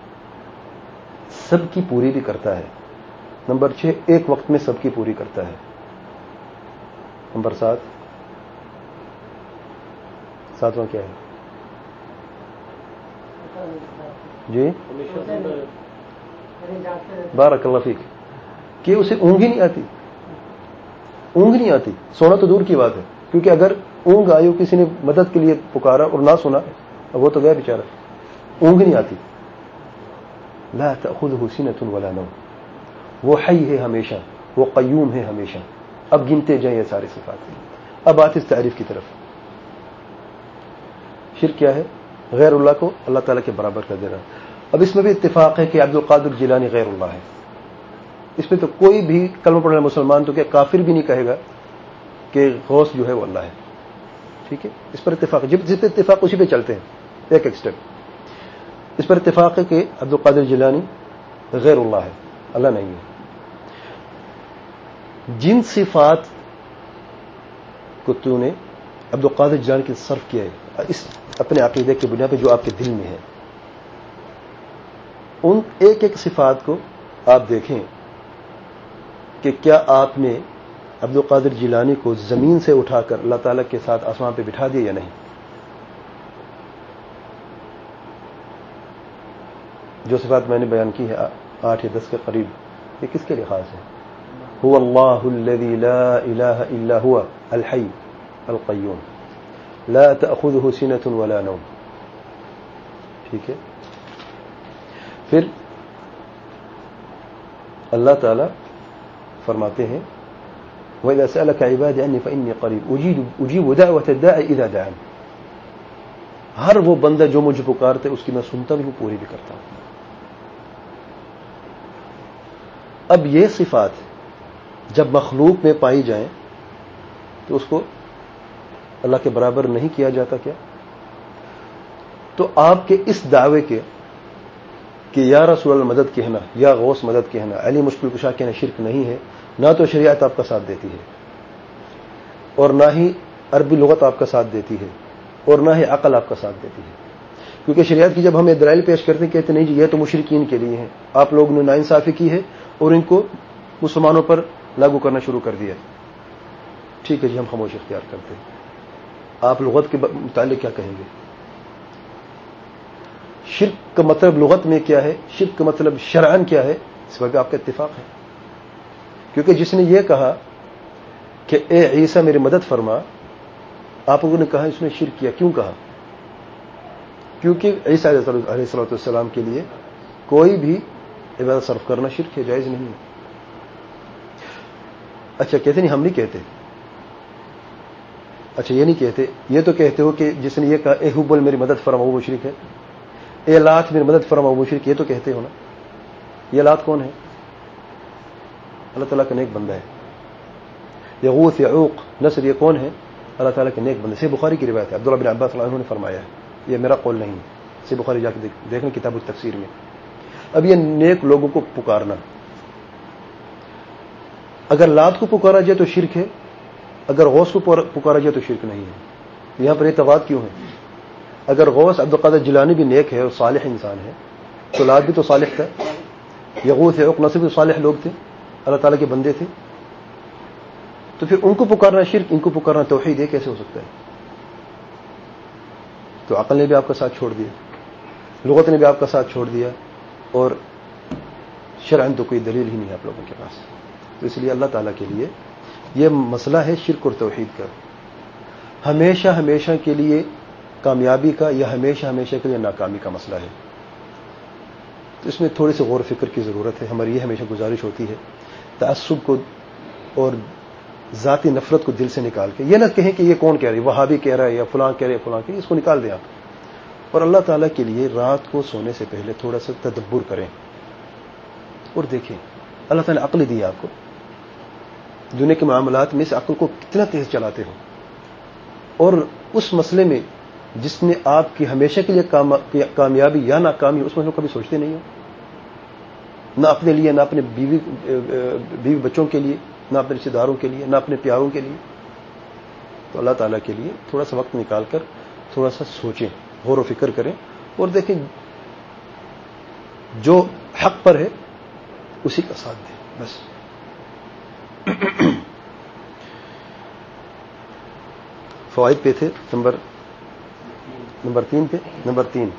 A: سب کی پوری بھی کرتا ہے. نمبر چھ، ایک وقت میں سب کی پوری کرتا ہے. نمبر سات، ساتواں کیا ہے جی؟ بارک اللہ فیک، کہ اسے اونگ ہی نہیں آتی. اونگ نہیں آتی، سونا تو دور کی بات ہے، کیونکہ اگر اونگ آئی، کسی نے مدد کے لیے پکارا اور نہ سنا، وہ تو گیا بیچارہ. اونگ نہیں آتی. لا تأخذه سنة ولا نوم، وہ حی ہے ہمیشہ، وہ قیوم ہے ہمیشہ. اب گنتے جائیں یہ سارے صفات. اب آتے اس تعریف کی طرف. شرک کیا ہے؟ غیر اللہ کو اللہ تعالیٰ کے برابر کر دینا. اب اس میں بھی اتفاق ہے کہ عبد القادر جیلانی غیر اللہ ہے. اس میں تو کوئی بھی کلمہ پڑھنے مسلمان تو کیا کافر بھی نہیں کہے گا کہ غوث جو ہے وہ اللہ ہے. ٹھیک ہے، اس پر اتفاق ہے. جس پہ اتفاق اسی پہ چلتے ہیں ایک ایک سٹیپ. اس پر اتفاق ہے کہ عبد القادر جیلانی غیر اللہ ہے، اللہ نہیں ہے. جن صفات کو تو نے عبد القادر جیلانی کی صرف کیا ہے اس اپنے عقیدے کی بنیاد پہ جو آپ کے دل میں ہے، ان ایک ایک صفات کو آپ دیکھیں کہ کیا آپ نے عبد القادر جیلانی کو زمین سے اٹھا کر اللہ تعالیٰ کے ساتھ آسمان پہ بٹھا دیا یا نہیں. جو صفات میں نے بیان کی ہے آٹھ یا دس کے قریب، یہ کس کے لیے خاص ہے؟ هو اللہ الذی لا الہ الا هو الحی القیوم لا تأخذه سنة ولا نوم. ٹھیک ہے. پھر اللہ تعالی فرماتے ہیں وَإِذَا سَأَلَكَ عِبَادِي عَنِّي فَإِنِّي قَرِيبٌ أُجِيبُ دَعْوَةَ الدَّاعِ إِذَا دَعَانِ. ہر وہ بندہ جو مجھے پکارتے اس کی میں سنتا بھی ہوں، پوری بھی کرتا ہوں. اب یہ صفات جب مخلوق میں پائی جائیں تو اس کو اللہ کے برابر نہیں کیا جاتا کیا؟ تو آپ کے اس دعوے کے کہ یا رسول اللہ مدد کہنا، یا غوث مدد کہنا، علی مشکل کشا کہنا شرک نہیں ہے. نہ تو شریعت آپ کا ساتھ دیتی ہے، اور نہ ہی عربی لغت آپ کا ساتھ دیتی ہے، اور نہ ہی عقل آپ کا ساتھ دیتی ہے. کیونکہ شریعت کی جب ہم دلائل پیش کرتے ہیں کہتے نہیں جی یہ تو مشرکین کے لیے ہیں، آپ لوگوں نے ناانصافی کی ہے اور ان کو مسلمانوں پر لاگو کرنا شروع کر دیا. ٹھیک ہے جی، ہم خاموش اختیار کرتے ہیں. آپ لغت کے متعلق کیا کہیں گے؟ شرک کا مطلب لغت میں کیا ہے، شرک کا مطلب شرعاً کیا ہے، اس پر بھی آپ کا اتفاق ہے. کیونکہ جس نے یہ کہا کہ اے عیسیٰ میری مدد فرما، آپ لوگوں نے کہا اس نے شرک کیا. کیوں کہا؟ کیونکہ عیسیٰ علیہ الصلوۃ والسلام کے لیے کوئی بھی عبادت صرف کرنا شرک ہے، جائز نہیں ہے. اچھا کہتے نہیں، ہم نہیں کہتے. اچھا یہ نہیں کہتے، یہ تو کہتے ہو کہ جس نے یہ کہا اے حبل میری مدد فرما وہ مشرک ہے، اے لات میری مدد فرما وہ مشرک، یہ تو کہتے ہو نا. یہ لات کون ہے؟ اللہ تعالیٰ کا نیک بندہ ہے. یغوث یعوق نصر یہ کون ہے؟ اللہ تعالیٰ کے نیک بندے. صحیح بخاری کی روایت ہے، عبداللہ بن عباس رضی اللہ عنہ نے فرمایا ہے، یہ میرا قول نہیں ہے. صحیح بخاری جا کے دیکھیں کتاب التفسیر میں. اب یہ نیک لوگوں کو پکارنا، اگر لات کو پکارا جائے تو شرک ہے، اگر غوث کو پکارا جائے تو شرک نہیں ہے. یہاں پر یہ تضاد کیوں ہے؟ اگر غوث عبد القادر جیلانی بھی نیک ہے اور صالح انسان ہے تو لات بھی تو صالح تھا، یغوث یعوق نصر بھی صالح لوگ تھے، اللہ تعالیٰ کے بندے تھے. تو پھر ان کو پکارنا شرک، ان کو پکارنا توحید، یہ کیسے ہو سکتا ہے؟ تو عقل نے بھی آپ کا ساتھ چھوڑ دیا، لغت نے بھی آپ کا ساتھ چھوڑ دیا، اور شرعاً تو کوئی دلیل ہی نہیں ہے آپ لوگوں کے پاس. تو اس لیے اللہ تعالیٰ کے لیے یہ مسئلہ ہے شرک اور توحید کا، ہمیشہ ہمیشہ کے لیے کامیابی کا یا ہمیشہ ہمیشہ کے لیے ناکامی کا مسئلہ ہے. تو اس میں تھوڑی سی غور و فکر کی ضرورت ہے. ہماری یہ ہمیشہ گزارش ہوتی ہے تعصب کو اور ذاتی نفرت کو دل سے نکال کے، یہ نہ کہیں کہ یہ کون کہہ رہی ہے، وہابی کہہ رہا ہے یا فلاں کہہ رہے ہیں فلاں کہہ رہے، اس کو نکال دیں آپ، اور اللہ تعالیٰ کے لیے رات کو سونے سے پہلے تھوڑا سا تدبر کریں اور دیکھیں. اللہ تعالیٰ نے عقل دی ہے آپ کو، دنیا کے معاملات میں اس عقل کو کتنا تیز چلاتے ہو، اور اس مسئلے میں جس میں آپ کی ہمیشہ کے لیے کامیابی یا ناکامی، اس مسئلے کو کبھی سوچتے نہیں ہو، نہ اپنے لیے، نہ اپنے بیوی بیوی بچوں کے لیے، نہ اپنے رشتے داروں کے لیے، نہ اپنے پیاروں کے لیے. تو اللہ تعالیٰ کے لیے تھوڑا سا وقت نکال کر تھوڑا سا سوچیں، غور و فکر کریں اور دیکھیں جو حق پر ہے اسی کا ساتھ دیں بس. فوائد پہ تھے، نمبر نمبر تین پہ. نمبر تین،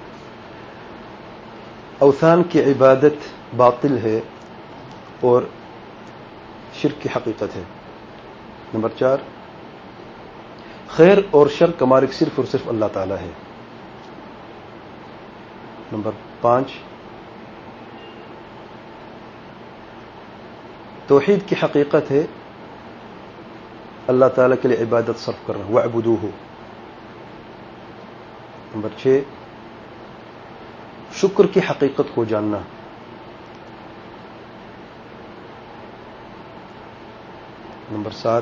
A: اوثان کی عبادت باطل ہے اور شرک کی حقیقت ہے. نمبر چار، خیر اور شر کا مالک صرف اور صرف اللہ تعالی ہے. نمبر پانچ، توحید کی حقیقت ہے اللہ تعالیٰ کے لیے عبادت صرف کرنا، وَاعْبُدُوهُ. نمبر چھ، شکر کی حقیقت کو جاننا. نمبر سات،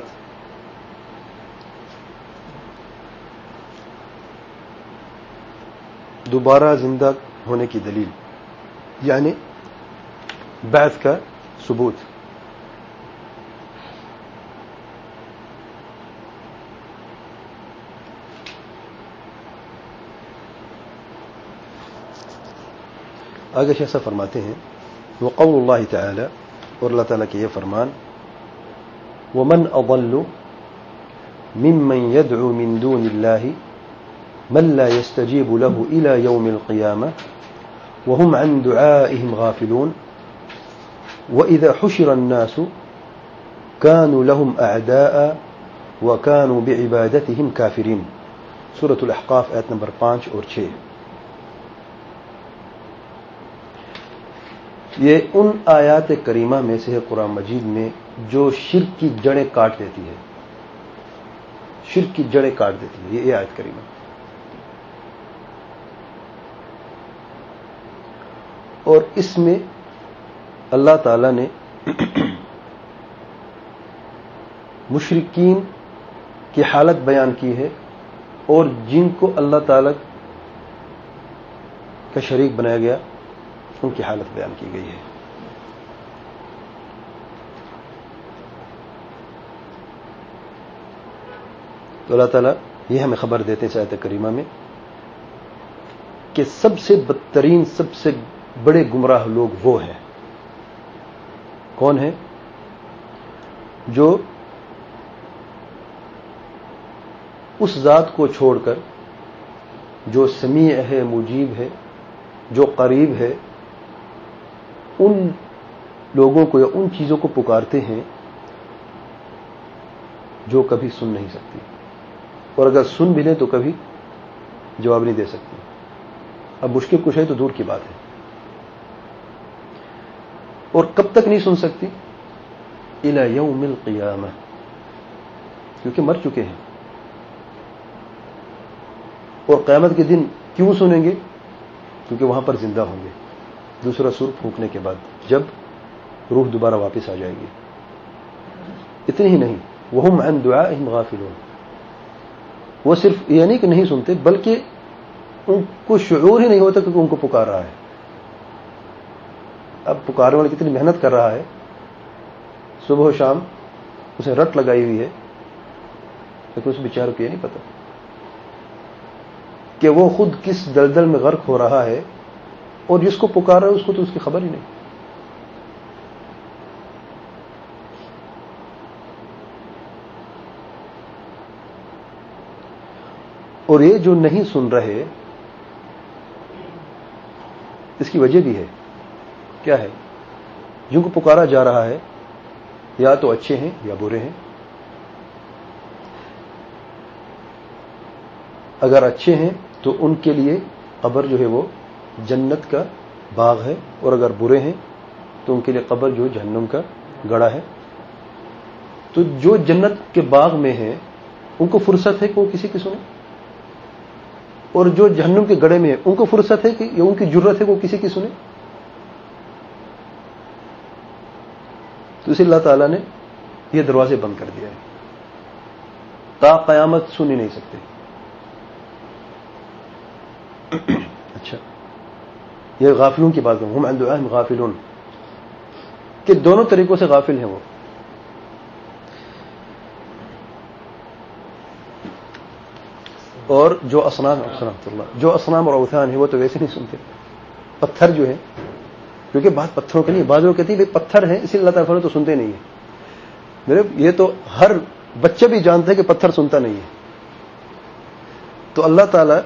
A: دوبارہ زندہ ہونے کی دلیل، یعنی بعث کا ثبوت. آگے شیخ صاحب فرماتے ہیں وقول اللہ تعالی، اور اللہ تعالیٰ کے یہ فرمان، ومن اضل ممن يدعو من دون الله من لا يستجيب له الى يوم القيامه وهم عن دعائهم غافلون واذا حشر الناس كانوا لهم اعداء وكانوا بعبادتهم كافرين. سورة الاحقاف آیت نمبر پانچ اور چھ. یہ ان آیات کریمہ میں سے ہے قرآن مجید میں جو شرک کی جڑیں کاٹ دیتی ہے، شرک کی جڑیں کاٹ دیتی ہے. یہ آیت کریمہ، اور اس میں اللہ تعالی نے مشرکین کی حالت بیان کی ہے اور جن کو اللہ تعالی کا شریک بنایا گیا ان کی حالت بیان کی گئی ہے. تو اللہ تعالیٰ یہ ہمیں خبر دیتے ہیں اس آیت کریمہ میں کہ سب سے بدترین، سب سے بڑے گمراہ لوگ وہ ہیں. کون ہیں؟ جو اس ذات کو چھوڑ کر جو سمیع ہے، مجیب ہے، جو قریب ہے، ان لوگوں کو یا ان چیزوں کو پکارتے ہیں جو کبھی سن نہیں سکتی، اور اگر سن بھی لیں تو کبھی جواب نہیں دے سکتی. اب مشکل کچھ ہے تو دور کی بات ہے. اور کب تک نہیں سن سکتی؟ الی یوم القیامہ، کیونکہ مر چکے ہیں. اور قیامت کے دن کیوں سنیں گے؟ کیونکہ وہاں پر زندہ ہوں گے دوسرا سور پھونکنے کے بعد، جب روح دوبارہ واپس آ جائے گی. اتنی ہی نہیں، وہم عن دعائہم غافلون، وہ صرف یہ نہیں کہ نہیں سنتے، بلکہ ان کو شعور ہی نہیں ہوتا کہ ان کو پکار رہا ہے. اب پکارنے والا کتنی محنت کر رہا ہے، صبح و شام اسے رٹ لگائی ہوئی ہے، لیکن اس بیچارے کو یہ نہیں پتا کہ وہ خود کس دلدل میں غرق ہو رہا ہے، اور جس کو پکار رہا ہے اس کو تو اس کی خبر ہی نہیں. اور یہ جو نہیں سن رہے، اس کی وجہ بھی ہے. کیا ہے؟ جن کو پکارا جا رہا ہے یا تو اچھے ہیں یا برے ہیں. اگر اچھے ہیں تو ان کے لیے قبر جو ہے وہ جنت کا باغ ہے، اور اگر برے ہیں تو ان کے لیے قبر جو جہنم کا گڑھا ہے. تو جو جنت کے باغ میں ہیں ان کو فرصت ہے کہ وہ کسی کی سنیں، اور جو جہنم کے گڑھے میں ہیں ان کو فرصت ہے کہ یا ان کی جرت ہے کہ وہ کسی کی سنیں. تو اسی اللہ تعالیٰ نے یہ دروازے بند کر دیا ہے، تا قیامت سن ہی نہیں سکتے. اچھا، یہ غافلون کی بات کروں، ہم عن دعائہم غافلون، کہ دونوں طریقوں سے غافل ہیں وہ. اور جو اصنام جو اصنام اور اوثان ہیں وہ تو ویسے نہیں سنتے. پتھر جو ہیں، کیونکہ بات پتھروں کے نہیں، بعض لوگ کہتے ہیں بھائی پتھر ہیں اسی اللہ تعالیٰ تو سنتے نہیں ہیں. میرے یہ تو ہر بچے بھی جانتے ہیں کہ پتھر سنتا نہیں ہے. تو اللہ تعالیٰ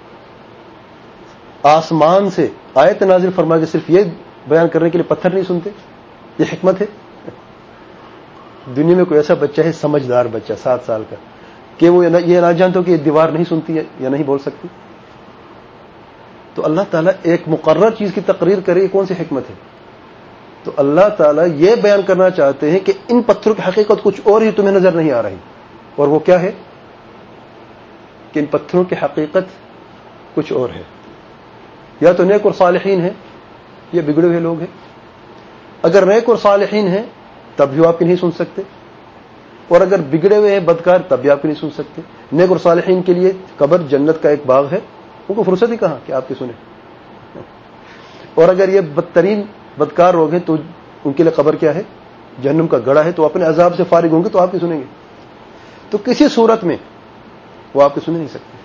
A: آسمان سے آیت نازل فرما کے صرف یہ بیان کرنے کے لیے پتھر نہیں سنتے، یہ حکمت ہے. دنیا میں کوئی ایسا بچہ ہے سمجھدار بچہ سات سال کا کہ وہ یہ نہ جانتا کہ یہ دیوار نہیں سنتی ہے یا نہیں بول سکتی. تو اللہ تعالیٰ ایک مقرر چیز کی تقریر کرے، یہ کون سی حکمت ہے؟ تو اللہ تعالیٰ یہ بیان کرنا چاہتے ہیں کہ ان پتھروں کی حقیقت کچھ اور ہی تمہیں نظر نہیں آ رہی. اور وہ کیا ہے؟ کہ ان پتھروں کی حقیقت کچھ اور ہے. یا تو نیک اور صالحین ہیں، یہ بگڑے ہوئے لوگ ہیں. اگر نیک اور صالحین ہیں تب بھی آپ کی نہیں سن سکتے، اور اگر بگڑے ہوئے ہیں بدکار تب بھی آپ کی نہیں سن سکتے. نیک اور صالحین کے لیے قبر جنت کا ایک باغ ہے، ان کو فرصت ہی کہاں کہ آپ کی سنیں. اور اگر یہ بدترین بدکار لوگ ہیں تو ان کے لیے قبر کیا ہے؟ جہنم کا گڑھا ہے. تو اپنے عذاب سے فارغ ہوں گے تو آپ کی سنیں گے. تو کسی صورت میں وہ آپ کی سن نہیں سکتے.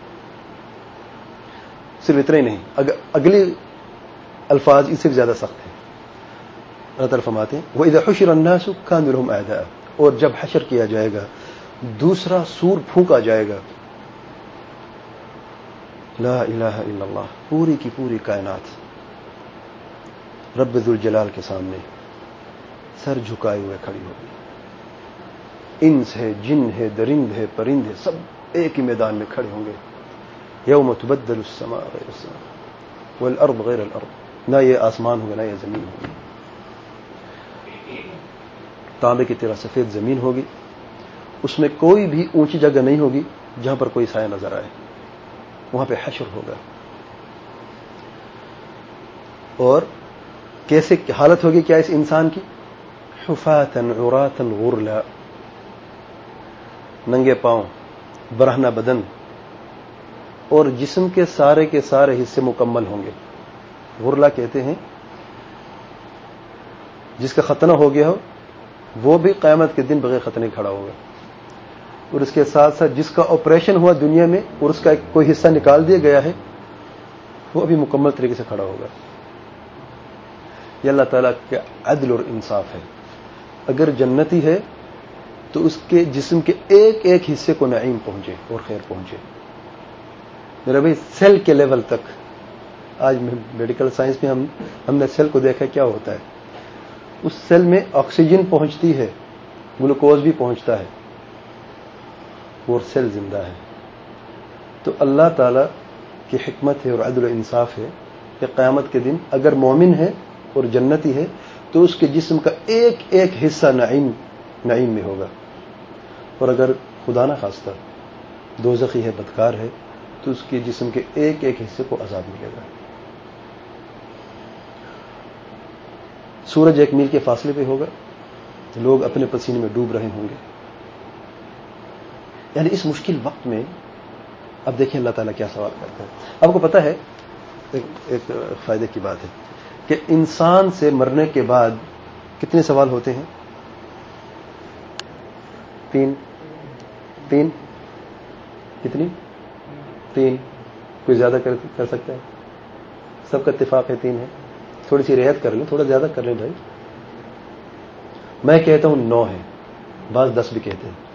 A: صرف اتنا ہی نہیں، اگلی الفاظ اس سے بھی زیادہ سخت ہیں. اللہ تعالیٰ فرماتے ہیں وَإِذَا حُشِرَ النَّاسُ كَانُوا لَهُمْ أَعْدَاءً، اور جب حشر کیا جائے گا، دوسرا سور پھونکا جائے گا. لا الہ الا اللہ، پوری کی پوری کائنات رب ذوالجلال کے سامنے سر جھکائے ہوئے کھڑی ہوگی. انس ہے، جن ہے، درند ہے، پرند ہے، سب ایک ہی میدان میں کھڑے ہوں گے. یوم تبدل السماء غیر السماء والارض غیر الارض، نہ یہ آسمان ہوگا نہ یہ زمین ہوگی. تانبے کی طرح سفید زمین ہوگی، اس میں کوئی بھی اونچی جگہ نہیں ہوگی جہاں پر کوئی سایہ نظر آئے. وہاں پہ حشر ہوگا. اور کیسے حالت ہوگی کیا اس انسان کی؟ حفاتن عراتن غرلا، ننگے پاؤں، برہنہ بدن، اور جسم کے سارے کے سارے حصے مکمل ہوں گے. غرلا کہتے ہیں جس کا ختنہ ہو گیا ہو وہ بھی قیامت کے دن بغیر ختنے کھڑا ہوگا. اور اس کے ساتھ ساتھ جس کا آپریشن ہوا دنیا میں اور اس کا ایک کوئی حصہ نکال دیا گیا ہے وہ بھی مکمل طریقے سے کھڑا ہوگا. یہ اللہ تعالیٰ کا عدل اور انصاف ہے. اگر جنتی ہے تو اس کے جسم کے ایک ایک حصے کو نعیم پہنچے اور خیر پہنچے. میرا بھائی سیل کے لیول تک، آج میڈیکل سائنس میں ہم ہم نے سیل کو دیکھا کیا ہوتا ہے. اس سیل میں آکسیجن پہنچتی ہے، گلوکوز بھی پہنچتا ہے، اور سیل زندہ ہے. تو اللہ تعالیٰ کی حکمت ہے اور عدل و انصاف ہے کہ قیامت کے دن اگر مومن ہے اور جنتی ہے تو اس کے جسم کا ایک ایک حصہ نعیم نعیم میں ہوگا، اور اگر خدا نہ خواستہ دوزخی ہے، بدکار ہے، تو اس کے جسم کے ایک ایک حصے کو عذاب ملے گا۔ سورج ایک میل کے فاصلے پہ ہوگا، لوگ اپنے پسینے میں ڈوب رہے ہوں گے۔ یعنی اس مشکل وقت میں اب دیکھیں اللہ تعالیٰ کیا سوال کرتا ہے۔ آپ کو پتا ہے ایک, ایک فائدے کی بات ہے کہ انسان سے مرنے کے بعد کتنے سوال ہوتے ہیں؟ تین تین کتنی تین کوئی زیادہ کر, کر سکتا ہے؟ سب کا اتفاق ہے تین ہے، تھوڑی سی رعایت کر لیں، تھوڑا زیادہ کر لیں بھائی۔ میں کہتا ہوں نو ہے، بعض دس بھی کہتے ہیں۔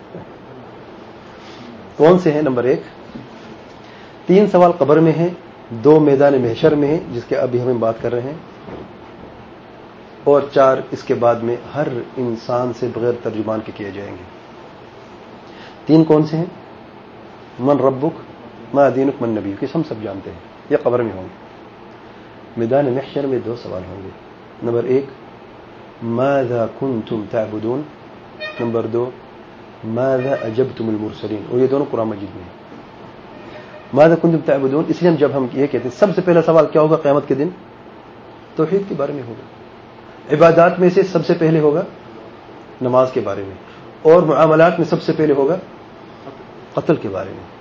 A: کون سے ہیں؟ نمبر ایک، تین سوال قبر میں ہیں، دو میدان محشر میں ہیں جس کے ابھی ہم بات کر رہے ہیں، اور چار اس کے بعد میں ہر انسان سے بغیر ترجمان کے کیے جائیں گے۔ تین کون سے ہیں؟ من ربک، ما دینک، من نبیک، ہم سب جانتے ہیں، یہ قبر میں ہوں گے۔ میدان محشر میں دو سوال ہوں گے، نمبر ایک ماذا کنتم تعبدون، نمبر دو ماذا اجبتم المرسلین، اور یہ دونوں قرآن مجید میں ہیں۔ ماذا کنتم تعبدون اس لیے ہم جب ہم یہ کہتے ہیں سب سے پہلا سوال کیا ہوگا قیامت کے دن؟ توحید کے بارے میں ہوگا۔ عبادات میں سے سب سے پہلے ہوگا نماز کے بارے میں، اور معاملات میں سب سے پہلے ہوگا قتل کے بارے میں۔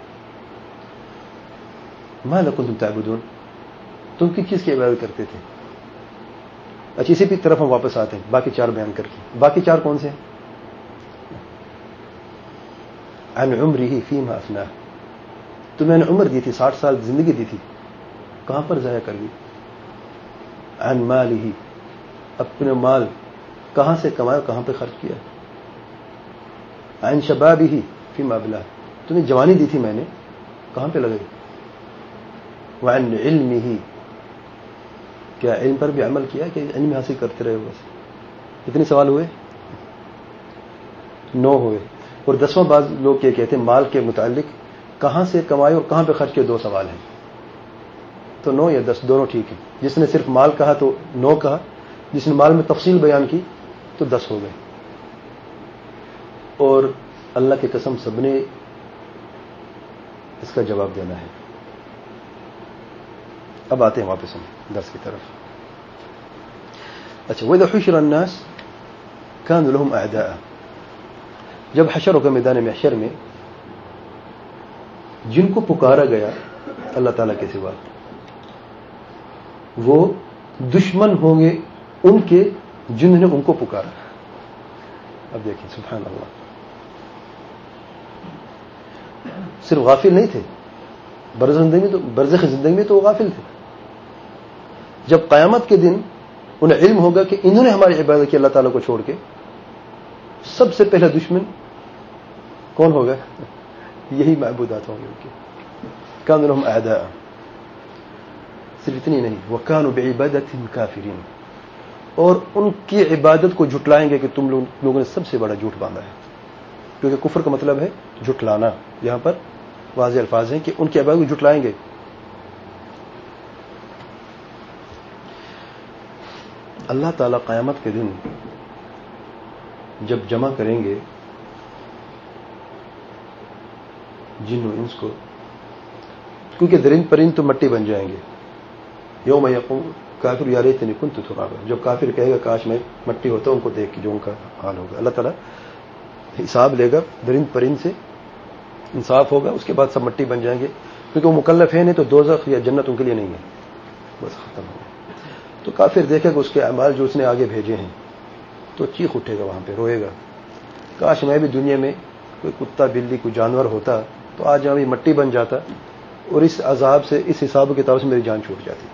A: ماذا کنتم تعبدون، تم کس چیز کی عبادت کرتے تھے؟ اچھا اسی کی طرف ہم واپس آتے ہیں، باقی چار بیان کر کے۔ باقی چار کون سے ہیں؟ عن عمره فيما افناه، تو میں نے عمر دی تھی، ساٹھ سال زندگی دی تھی، کہاں پر ضائع کر دی؟ عن ماله، اپنے مال کہاں سے کمایا، کہاں پہ خرچ کیا؟ عن شبابه فيما ابلاه، تمہیں جوانی دی تھی میں نے، کہاں پہ لگائی؟ وعن علمه، کیا علم پر بھی عمل کیا کہ علم حاصل کرتے رہے؟ بس اتنے سوال ہوئے، نو ہوئے۔ اور دسواں بعض لوگ یہ کہتے ہیں مال کے متعلق کہاں سے کمائے اور کہاں پہ خرچ کیے، دو سوال ہیں، تو نو یا دس دونوں ٹھیک ہیں۔ جس نے صرف مال کہا تو نو کہا، جس نے مال میں تفصیل بیان کی تو دس ہو گئے۔ اور اللہ کی قسم سب نے اس کا جواب دینا ہے۔ اب آتے ہیں واپس ہم درس کی طرف۔ اچھا، وَإِذَا حُشِرَ النَّاسُ كَانُوا لَهُمْ أَعْدَاءً، جب حشر ہوگا میدان محشر میں، جن کو پکارا گیا اللہ تعالیٰ کے سوا وہ دشمن ہوں گے ان کے جنہوں نے ان کو پکارا۔ اب دیکھیں سبحان اللہ، صرف غافل نہیں تھے، برزخ زندگی تو برزخ زندگی میں تو وہ غافل تھے۔ جب قیامت کے دن انہیں علم ہوگا کہ انہوں نے ہماری عبادت کی اللہ تعالیٰ کو چھوڑ کے، سب سے پہلا دشمن کون ہوگا؟ یہی معبودات ہوں گے ان کے۔ كانوا لهم اعداء، صرف اتنی نہیں، وكانوا بعبادتهم كافرين، اور ان کی عبادت کو جھٹلائیں گے کہ تم لوگوں نے سب سے بڑا جھوٹ باندھا ہے، کیونکہ کفر کا مطلب ہے جھٹلانا۔ یہاں پر واضح الفاظ ہیں کہ ان کی عبادت کو جھٹلائیں گے۔ اللہ تعالیٰ قیامت کے دن جب جمع کریں گے جن و انس کو، کیونکہ درند پرند تو مٹی بن جائیں گے۔ یوم یقول کافر یا لیتنی کنت ترابا، جب کافر کہے گا کاش میں مٹی ہوتا، ان کو دیکھ کے جو ان کا حال ہوگا۔ اللہ تعالیٰ حساب لے گا، درند پرند سے انصاف ہوگا، اس کے بعد سب مٹی بن جائیں گے، کیونکہ وہ مکلف ہے نہیں، تو دوزخ یا جنت ان کے لیے نہیں ہے، بس ختم ہو گیا۔ تو کافر دیکھے گا اس کے اعمال جو اس نے آگے بھیجے ہیں، تو چیخ اٹھے گا، وہاں پہ روئے گا، کاش میں بھی دنیا میں کوئی کتا بلی کوئی جانور ہوتا تو آج میں مٹی بن جاتا، اور اس عذاب سے، اس حساب و کتاب سے میری جان چھوٹ جاتی۔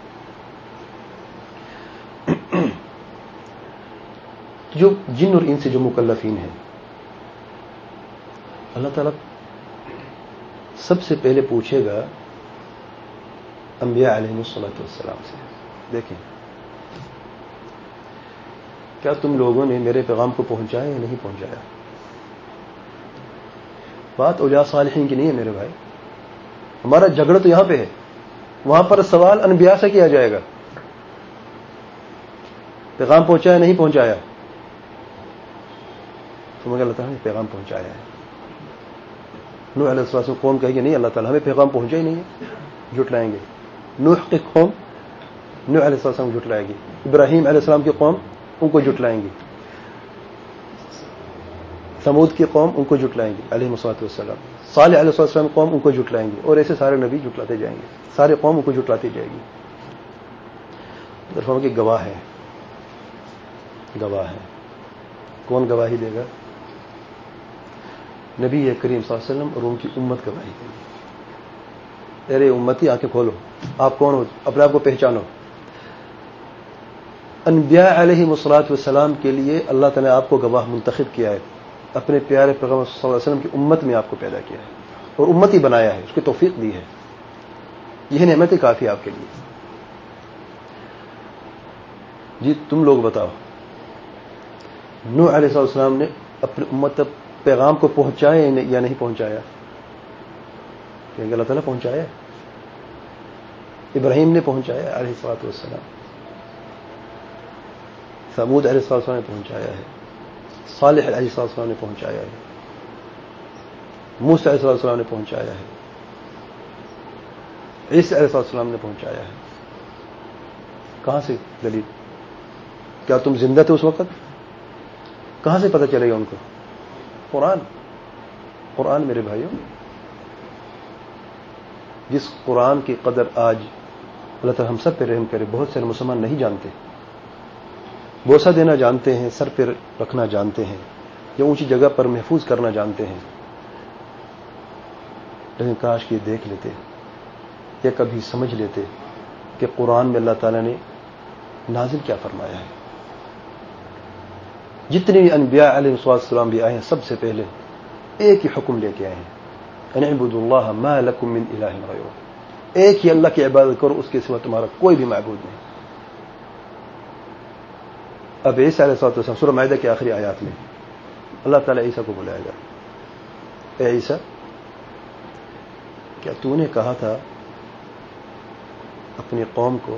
A: جو جن اور ان سے جو مکلفین ہیں، اللہ تعالیٰ سب سے پہلے پوچھے گا انبیاء علیہ الصلوۃ والسلام سے، دیکھیں کیا تم لوگوں نے میرے پیغام کو پہنچایا یا نہیں پہنچایا؟ بات اولیاء صالحین کی نہیں ہے میرے بھائی، ہمارا جھگڑا تو یہاں پہ ہے، وہاں پر سوال انبیاء سے کیا جائے گا۔ پیغام پہنچایا نہیں پہنچایا؟ تو مگر اللہ تعالیٰ نے پیغام پہنچایا ہے. نوح علیہ السلام قوم کہے گی نہیں اللہ تعالیٰ ہمیں پیغام پہنچا ہی نہیں ہے, جھٹلائیں گے. نوح کی قوم نوح علیہ السلام جھٹلائے گی. ابراہیم علیہ السلام کی قوم ان کو جھٹلائیں گی. ثمود کی قوم ان کو جھٹلائیں گی علیہ الصلوۃ والسلام. صالح علیہ السلام قوم ان کو جھٹلائیں گے, اور ایسے سارے نبی جھٹلاتے جائیں گے, سارے قوم ان کو جھٹلاتی جائے گی. درفوں کی گواہ ہے, گواہ ہے. کون گواہی دے گا؟ نبی کریم صلی اللہ علیہ وسلم اور ان کی امت گواہی دے گی. ارے امتی آنکھیں کھولو, آپ کون ہو, اپنے آپ کو پہچانو. انبیاء علیہ الصلوۃ والسلام کے لیے اللہ تعالیٰ نے آپ کو گواہ منتخب کیا ہے, اپنے پیارے پیغمبر صلی اللہ علیہ وسلم کی امت میں آپ کو پیدا کیا ہے اور امتی بنایا ہے, اس کی توفیق دی ہے. یہ نعمت کافی آپ کے لیے. جی تم لوگ بتاؤ, نوح علیہ السلام نے اپنی امت تک پیغام کو پہنچایا یا نہیں پہنچایا؟ کیونکہ اللہ تعالیٰ پہنچایا. ابراہیم نے پہنچایا علیہ الصلوۃ والسلام, ثمود علیہ السلام نے پہنچایا ہے, صالح علیہ السلام نے پہنچایا ہے, موسیٰ علیہ السلام نے پہنچایا ہے, عیسی علیہ السلام نے پہنچایا ہے. کہاں سے دلیل؟ کیا تم زندہ تھے اس وقت؟ کہاں سے پتہ چلے گا ان کو؟ قرآن. قرآن میرے بھائیوں, جس قرآن کی قدر آج اللہ تعالی ہم سب پہ رحم کرے, بہت سے مسلمان نہیں جانتے. بوسہ دینا جانتے ہیں, سر پہ رکھنا جانتے ہیں, یا اونچی جگہ پر محفوظ کرنا جانتے ہیں, لیکن کاش کہ دیکھ لیتے یا کبھی سمجھ لیتے کہ قرآن میں اللہ تعالیٰ نے نازل کیا فرمایا ہے. جتنے بھی انبیاء علیہ السلام بھی آئے ہیں, سب سے پہلے ایک ہی حکم لے کے آئے ہیں, ان اعبدوا اللہ ما لکم من الہ غیرہ. ایک ہی اللہ کی عبادت کرو, اس کے سوا تمہارا کوئی بھی معبود نہیں. اب عیسیٰ علیہ السلام سورہ مائدہ کی آخری آیات میں اللہ تعالیٰ عیسیٰ کو بلائے گا, اے عیسیٰ کیا تو نے کہا تھا اپنی قوم کو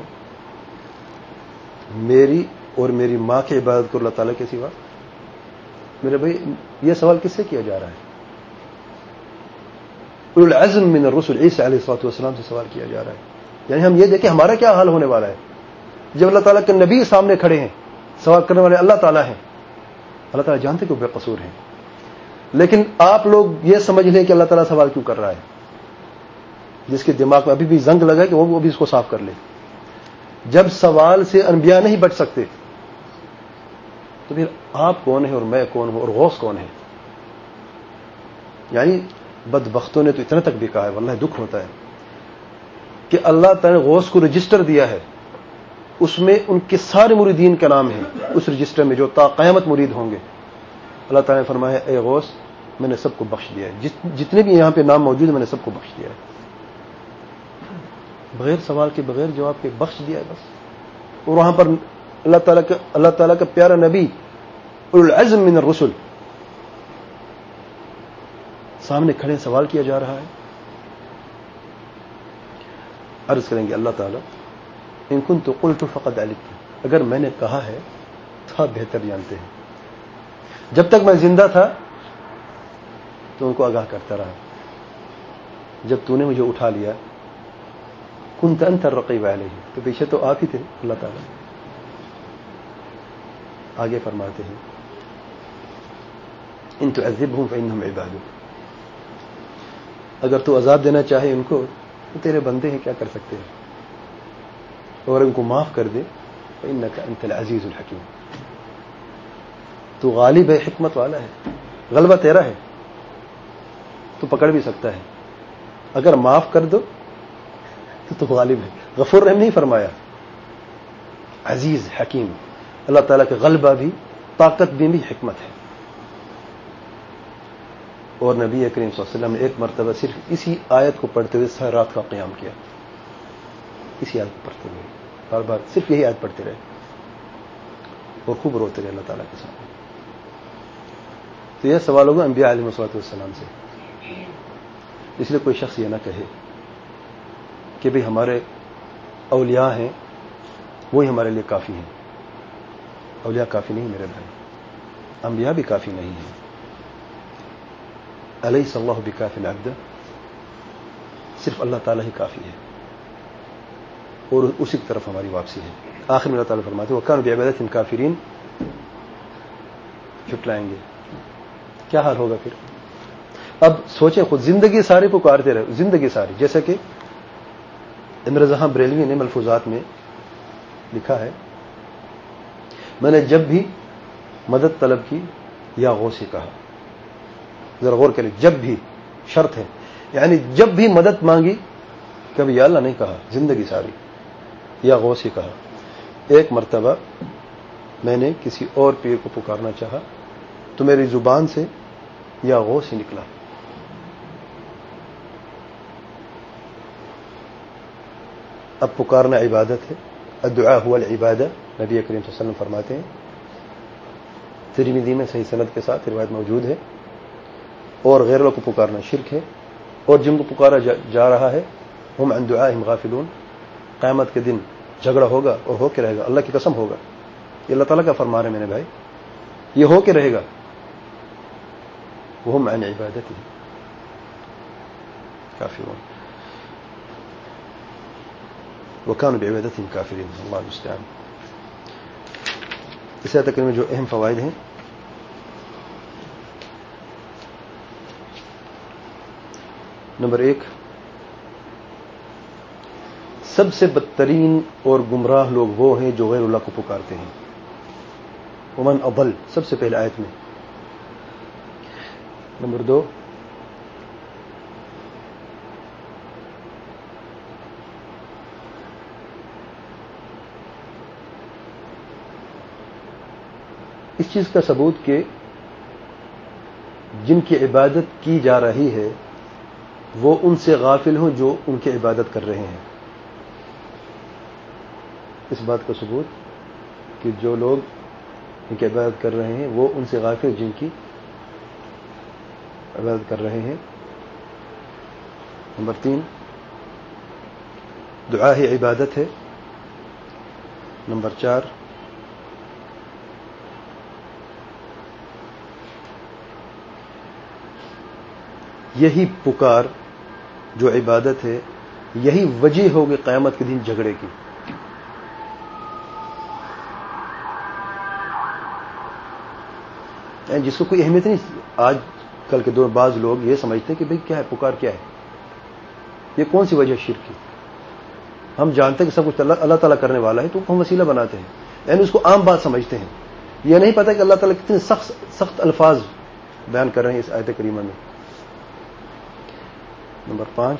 A: میری اور میری ماں کی عبادت کرو اللہ تعالیٰ کے سوا؟ میرے بھائی یہ سوال کس سے کیا جا رہا ہے؟ اولو العزم من الرسل عیسیٰ علیہ السلام سے سوال کیا جا رہا ہے. یعنی ہم یہ دیکھیں ہمارا کیا حال ہونے والا ہے جب اللہ تعالیٰ کے نبی سامنے کھڑے ہیں. سوال کرنے والے اللہ تعالیٰ ہیں, اللہ تعالیٰ جانتے کہ وہ بے قصور ہیں, لیکن آپ لوگ یہ سمجھ لیں کہ اللہ تعالیٰ سوال کیوں کر رہا ہے. جس کے دماغ میں ابھی بھی زنگ لگا کہ وہ بھی اس کو صاف کر لے. جب سوال سے انبیاء نہیں بچ سکتے تو پھر آپ کون ہیں اور میں کون ہوں اور غوث کون ہے؟ یعنی بدبختوں نے تو اتنا تک بھی کہا ہے, واللہ دکھ ہوتا ہے کہ اللہ تعالیٰ نے غوث کو رجسٹر دیا ہے, اس میں ان کے سارے مریدین کا نام ہے, اس رجسٹر میں جو تا قیامت مرید ہوں گے. اللہ تعالیٰ نے فرمایا اے غوث میں نے سب کو بخش دیا ہے, جتنے بھی یہاں پہ نام موجود ہیں میں نے سب کو بخش دیا ہے, بغیر سوال کے بغیر جواب کے بخش دیا ہے بس. اور وہاں پر اللہ تعالیٰ کا اللہ تعالیٰ کا پیارا نبی اولو العزم من الرسل سامنے کھڑے سوال کیا جا رہا ہے. عرض کریں گے اللہ تعالیٰ ان کنت قلت فقد علمت, اگر میں نے کہا ہے تو آپ بہتر جانتے ہیں. جب تک میں زندہ تھا تو ان کو آگاہ کرتا رہا, جب تو نے مجھے اٹھا لیا کنت انت الرقیب علیہ, تو پیچھے تو آپ ہی تھے اللہ تعالیٰ. آگے فرماتے ہیں ان تعذبهم فانهم عبادک, اگر تو عذاب دینا چاہے ان کو تو تیرے بندے ہیں, کیا کر سکتے ہیں, اور ان کو معاف کر دے فانک انت العزیز الحکیم, تو غالب ہے, حکمت والا ہے, غلبہ تیرا ہے, تو پکڑ بھی سکتا ہے. اگر معاف کر دو تو تو غالب ہے. غفور رحم نہیں فرمایا, عزیز حکیم. اللہ تعالیٰ کا غلبہ بھی, طاقت بھی, بھی حکمت ہے. اور نبی کریم صلی اللہ علیہ وسلم نے ایک مرتبہ صرف اسی آیت کو پڑھتے ہوئے ساری رات کا قیام کیا, اسی آیت کو پڑھتے ہوئے بار بار صرف یہی آیت پڑھتے رہے اور خوب روتے رہے اللہ تعالیٰ کے سامنے. تو یہ سوال ہوگا انبیاء علیہ الصلوۃ والسلام سے. اس لیے کوئی شخص یہ نہ کہے کہ بھئی ہمارے اولیاء ہیں وہی ہمارے لیے کافی ہیں. اولیاء کافی نہیں میرے بھائی، انبیاء بھی کافی نہیں ہیں. الیس اللہ بکاف العبد، صرف اللہ تعالیٰ ہی کافی ہے، اور اسی کی طرف ہماری واپسی ہے. آخر میں اللہ تعالیٰ فرماتے ہیں وَكَانُوا بِعِبَادَتِهِمْ كَافِرِينَ. جھٹلائیں گے، کیا حال ہوگا پھر؟ اب سوچیں خود، زندگی ساری پکارتے رہے، زندگی ساری. جیسا کہ امر جہاں بریلوی نے ملفوظات میں لکھا ہے، میں نے جب بھی مدد طلب کی یا غوثی کہا. ذرا غور کریں، جب بھی شرط ہے، یعنی جب بھی مدد مانگی کبھی یا اللہ نہیں کہا، زندگی ساری یا غوثی کہا. ایک مرتبہ میں نے کسی اور پیر کو پکارنا چاہا تو میری زبان سے یا غوث ہی نکلا. اب پکارنا عبادت ہے، الدعاء هو العبادہ، نبی کریم صلی اللہ علیہ وسلم فرماتے ہیں. ترمذی میں صحیح سند کے ساتھ روایت موجود ہے. اور غیر اللہ کو پکارنا شرک ہے، اور جن کو پکارا جا رہا ہے ہم عن دعائهم غافلون. قیامت کے دن جھگڑا ہوگا اور ہو کے رہے گا، اللہ کی قسم ہوگا. یہ اللہ تعالیٰ کا فرمان ہے میرے بھائی، یہ ہو کے رہے گا. وهم عن عبادته كافرون وكانوا بعبادتهم كافرين. اللہ المستعان. اس آیت کریمہ میں جو اہم فوائد ہیں، نمبر ایک، سب سے بدترین اور گمراہ لوگ وہ ہیں جو غیر اللہ کو پکارتے ہیں. ومن اضل، سب سے پہلے آیت میں. نمبر دو، اس چیز کا ثبوت کہ جن کی عبادت کی جا رہی ہے وہ ان سے غافل ہوں جو ان کی عبادت کر رہے ہیں. اس بات کا ثبوت کہ جو لوگ ان کی عبادت کر رہے ہیں وہ ان سے غافل جن کی عبادت کر رہے ہیں. نمبر تین، دعا ہی عبادت ہے. نمبر چار، یہی پکار جو عبادت ہے یہی وجہ ہوگی قیامت کے دن جھگڑے کی. جس کو کوئی اہمیت نہیں. آج کل کے دور بعض لوگ یہ سمجھتے ہیں کہ بھئی کیا ہے پکار، کیا ہے یہ، کون سی وجہ شرک کی. ہم جانتے ہیں کہ سب کچھ اللہ تعالیٰ کرنے والا ہے تو ہم وسیلہ بناتے ہیں، یعنی اس کو عام بات سمجھتے ہیں. یہ نہیں پتہ کہ اللہ تعالیٰ کتنے سخت سخت الفاظ بیان کر رہے ہیں اس آیت کریمہ میں. نمبر پانچ،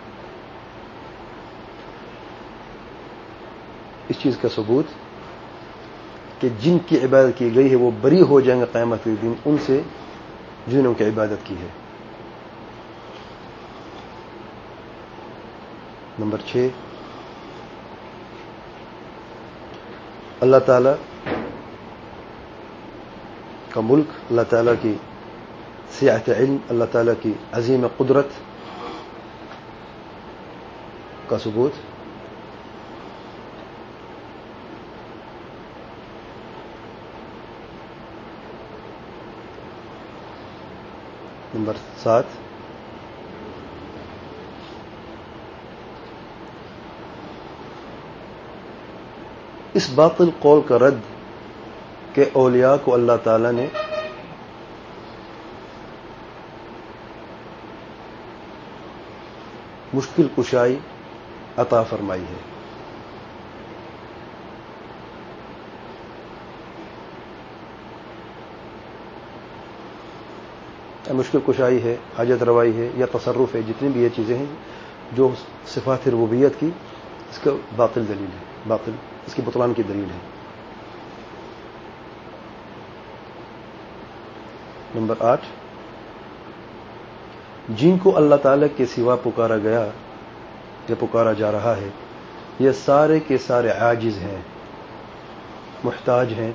A: اس چیز کا ثبوت کہ جن کی عبادت کی گئی ہے وہ بری ہو جائیں گے قیامت کے دن ان سے جنہوں نے ان کی عبادت کی ہے. نمبر چھ، اللہ تعالی کا ملک، اللہ تعالیٰ کی سعت علم، اللہ تعالیٰ کی عظیم قدرت کا ثبوت. نمبر سات، اس باطل قول کا رد کہ اولیاء کو اللہ تعالیٰ نے مشکل کشائی عطا فرمائی ہے. مشکل کشائی ہے، حاجت روائی ہے یا تصرف ہے، جتنی بھی یہ چیزیں ہیں جو صفات ربوبیت کی، اس کا باطل دلیل ہے، باطل اس کی بطلان کی دلیل ہے. نمبر آٹھ، جن کو اللہ تعالی کے سوا پکارا گیا یا پکارا جا رہا ہے یہ سارے کے سارے عاجز ہیں، محتاج ہیں.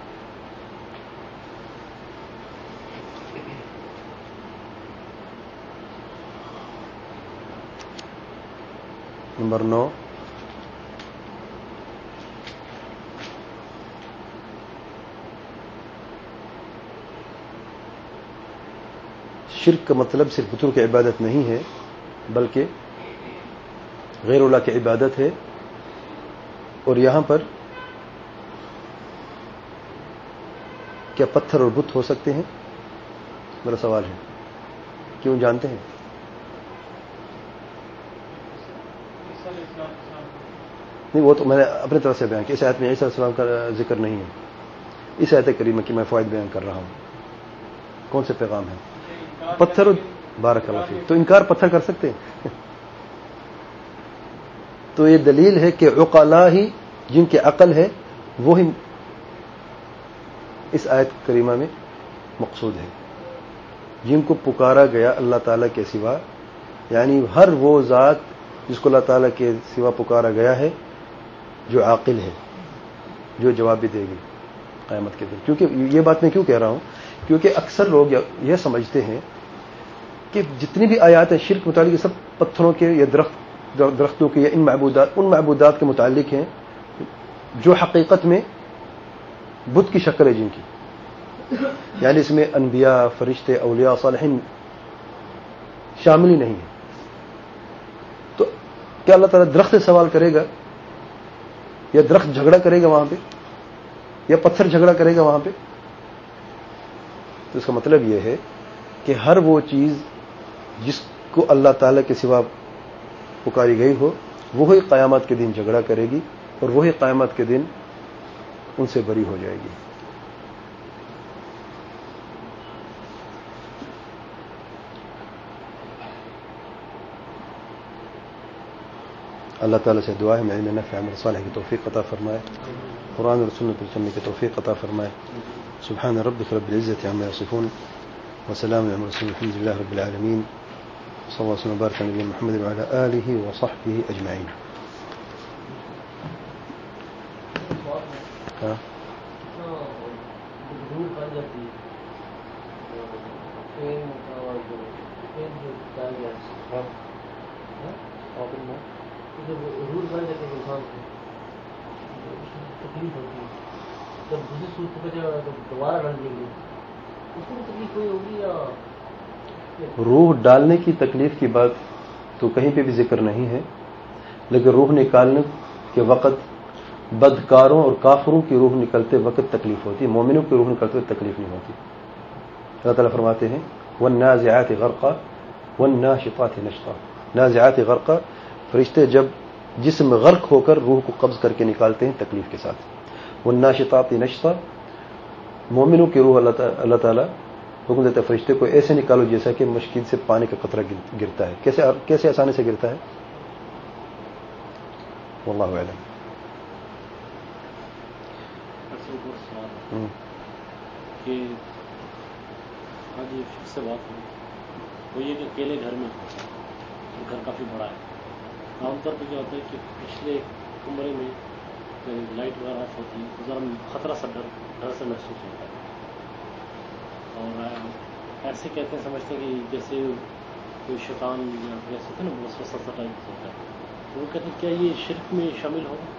A: نمبر نو، شرک کا مطلب صرف بتوں کی عبادت نہیں ہے بلکہ غیر اللہ کی عبادت ہے. اور یہاں پر کیا پتھر اور بت ہو سکتے ہیں؟ میرا سوال ہے. کیوں جانتے ہیں؟ نہیں وہ تو میں نے اپنی طرف سے بیان کیا. اس آیت میں عیسیٰ علیہ السلام کا ذکر نہیں ہے. اس آیت کریمہ کی میں فوائد بیان کر رہا ہوں. کون سے پیغام ہے؟ پتھر اور بارک اللہ فیک. تو انکار پتھر کر سکتے ہیں؟ تو یہ دلیل ہے کہ عقلاء ہی جن کے عقل ہے وہی اس آیت کریمہ میں مقصود ہے. جن کو پکارا گیا اللہ تعالیٰ کے سوا، یعنی ہر وہ ذات جس کو اللہ تعالیٰ کے سوا پکارا گیا ہے جو عاقل ہے، جو جواب بھی دے گی قیامت کے دن. کیونکہ یہ بات میں کیوں کہہ رہا ہوں؟ کیونکہ اکثر لوگ یہ سمجھتے ہیں کہ جتنی بھی آیات ہیں شرک متعلق یہ سب پتھروں کے یا درخت درختوں کے یا ان معبودات ان معبودات کے متعلق ہیں جو حقیقت میں بت کی شکل ہے جن کی. یعنی اس میں انبیاء، فرشتے، اولیاء، صالحین شامل ہی نہیں ہیں. تو کیا اللہ تعالیٰ درخت سے سوال کرے گا یا درخت جھگڑا کرے گا وہاں پہ یا پتھر جھگڑا کرے گا وہاں پہ؟ تو اس کا مطلب یہ ہے کہ ہر وہ چیز جس کو اللہ تعالیٰ کے سوا پکاری گئی ہو وہی قیامت کے دن جھگڑا کرے گی اور وہی قیامت کے دن ان سے بری ہو جائے گی. اللہ تعالیٰ سے دعا ہے میں علم نافع عمل صالح کی توفیق عطا فرمائے، قرآن اور سنت پر چلنے کی توفیق عطا فرمائے. سبحان ربک رب العزة عما یصفون وسلام علی المرسلین والحمد للہ رب العالمین. صلی اللہ وسلم وبارک علی نبینا محمد وعلی آلہ وصحبہ اجمعین. ہاں
B: روح بن جاتے ہیں انسان کو تکلیف ہوتی ہے. جب دوسری صورت پہ جب دوبارہ ڈال دیں گے اس میں تکلیف کوئی ہوگی یا
A: روح ڈالنے کی تکلیف کی بات تو کہیں پہ بھی ذکر نہیں ہے، لیکن روح نکالنے کے وقت بدکاروں اور کافروں کی روح نکلتے وقت تکلیف ہوتی ہے، مومنوں کی روح نکلتے وقت تکلیف نہیں ہوتی. اللہ تعالیٰ فرماتے ہیں والنازعات غرقا والناشطات نشطا. نازعات غرقا، فرشتے جب جسم غرق ہو کر روح کو قبض کر کے نکالتے ہیں تکلیف کے ساتھ. والناشطات نشطا، مومنوں کی روح اللہ تعالیٰ حکم دیتا ہے فرشتے کو ایسے نکالو جیسا کہ مشکل سے پانی کا قطرہ گرتا ہے. کیسے کیسے آسانی سے گرتا ہے؟ واللہ اعلم.
B: کہ آج ایک شخص سے بات ہوئی، وہ یہ کہ اکیلے گھر میں گھر کافی بڑا ہے. عام طور پہ کیا ہوتا ہے کہ پچھلے کمرے میں لائٹ وغیرہ آف ہوتی ہے، ذرا خطرہ سا ڈر ڈر سے محسوس ہوتا ہے. اور ایسے کہتے ہیں سمجھتے ہیں کہ جیسے کوئی شیطان یا ایسے ہوتا ہے نا وسوسہ سا ٹائپ ہوتا ہے. تو وہ کہتے ہیں کیا یہ شرک میں شامل ہوگا؟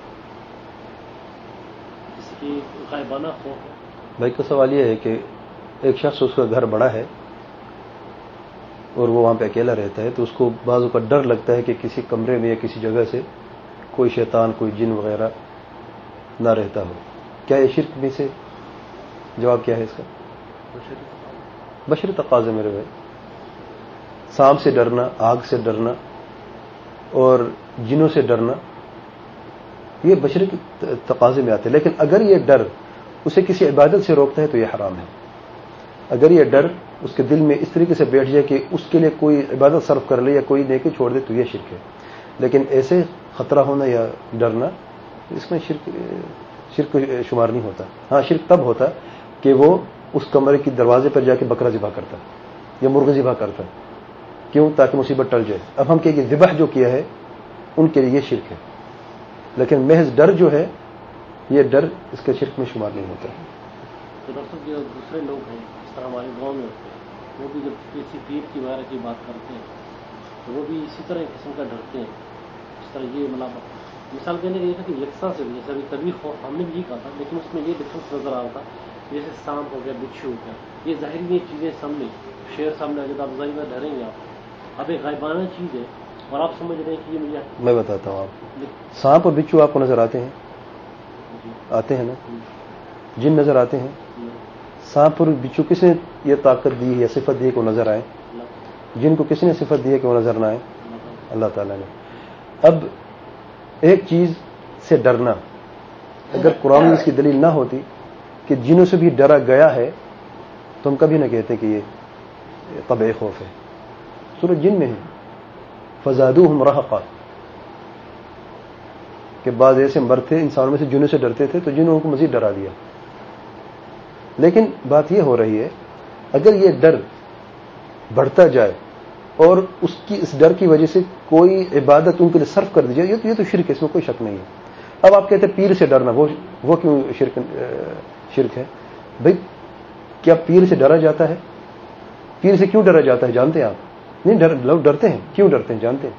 B: جیسے کہ غائبانہ خوف ہو.
A: بھائی کا سوال یہ ہے کہ ایک شخص اس کا گھر بڑا ہے اور وہ وہاں پہ اکیلا رہتا ہے، تو اس کو بعض اوقات ڈر لگتا ہے کہ کسی کمرے میں یا کسی جگہ سے کوئی شیطان، کوئی جن وغیرہ نہ رہتا ہو. کیا یہ شرک میں سے؟ جواب کیا ہے اس کا؟ بشری تقاضے میرے بھائی. سانپ سے ڈرنا، آگ سے ڈرنا اور جنوں سے ڈرنا یہ بشری تقاضے میں آتے ہیں. لیکن اگر یہ ڈر اسے کسی عبادت سے روکتا ہے تو یہ حرام ہے. اگر یہ ڈر اس کے دل میں اس طریقے سے بیٹھ جائے کہ اس کے لیے کوئی عبادت صرف کر لے یا کوئی نیکی چھوڑ دے تو یہ شرک ہے. لیکن ایسے خطرہ ہونا یا ڈرنا اس میں شرک شرک شمار نہیں ہوتا. ہاں شرک تب ہوتا کہ وہ اس کمرے کی دروازے پر جا کے بکرا ذبح کرتا یا مرغ ذبح کرتا. کیوں؟ تاکہ مصیبت ٹل جائے. اب ہم کہ یہ ذبح جو کیا ہے ان کے لیے یہ شرک ہے، لیکن محض ڈر جو ہے یہ ڈر اس کے شرک میں شمار نہیں ہوتا.
B: تو ڈاکٹر صاحب جو دوسرے لوگ ہیں اس طرح ہمارے گاؤں میں ہوتے ہیں، وہ بھی جب کسی پیر کی وغیرہ کی بات کرتے ہیں تو وہ بھی اسی طرح ایک قسم کا ڈرتے ہیں. اس طرح یہ مطلب مثال دینے کا یہ تھا کہ یکساں سے جیسے ابھی طبی خوف ہم نے بھی یہ کہا تھا، لیکن اس میں یہ ڈفرینس نظر آ رہا تھا جیسے سانپ ہو گیا, بچھو ہو گیا, یہ ظاہری یہ چیزیں سامنے, شیر سامنے آ جائے تو آپ ظاہر میں ڈریں گے. آپ اب ایک غائبانہ چیز ہے اور آپ سمجھ رہے ہیں کہ یہ مجھے.
A: میں بتاتا ہوں, آپ سانپ اور بچھو آپ کو نظر آتے ہیں؟ آتے ہیں نا. جن نظر آتے ہیں. سانپ اور بچھو کس نے یہ طاقت دی ہے یا صفت دی ہے کہ وہ نظر آئے؟ جن کو کس نے صفت دی ہے کہ وہ نظر نہ آئے؟ اللہ تعالیٰ نے. اب ایک چیز سے ڈرنا, اگر قرآن میں اس کی دلیل نہ ہوتی کہ جنوں سے بھی ڈرا گیا ہے تو ہم کبھی نہ کہتے کہ یہ طبع خوف ہے. سورۃ جن میں ہے فزادوہم رہقا, کہ بعض ایسے مرد تھے انسانوں میں سے جنوں سے ڈرتے تھے تو جنوں کو مزید ڈرا دیا. لیکن بات یہ ہو رہی ہے اگر یہ ڈر بڑھتا جائے اور اس کی اس ڈر کی وجہ سے کوئی عبادت ان کے لیے صرف کر دی جائے, یہ تو شرک ہے, اس میں کوئی شک نہیں ہے. اب آپ کہتے ہیں پیر سے ڈرنا, وہ وہ کیوں شرک شرک ہے؟ بھئی کیا پیر سے ڈرا جاتا ہے؟ پیر سے کیوں ڈرا جاتا ہے جانتے ہیں آپ؟ نہیں ڈر, لوگ ڈرتے ہیں. کیوں ڈرتے ہیں جانتے ہیں؟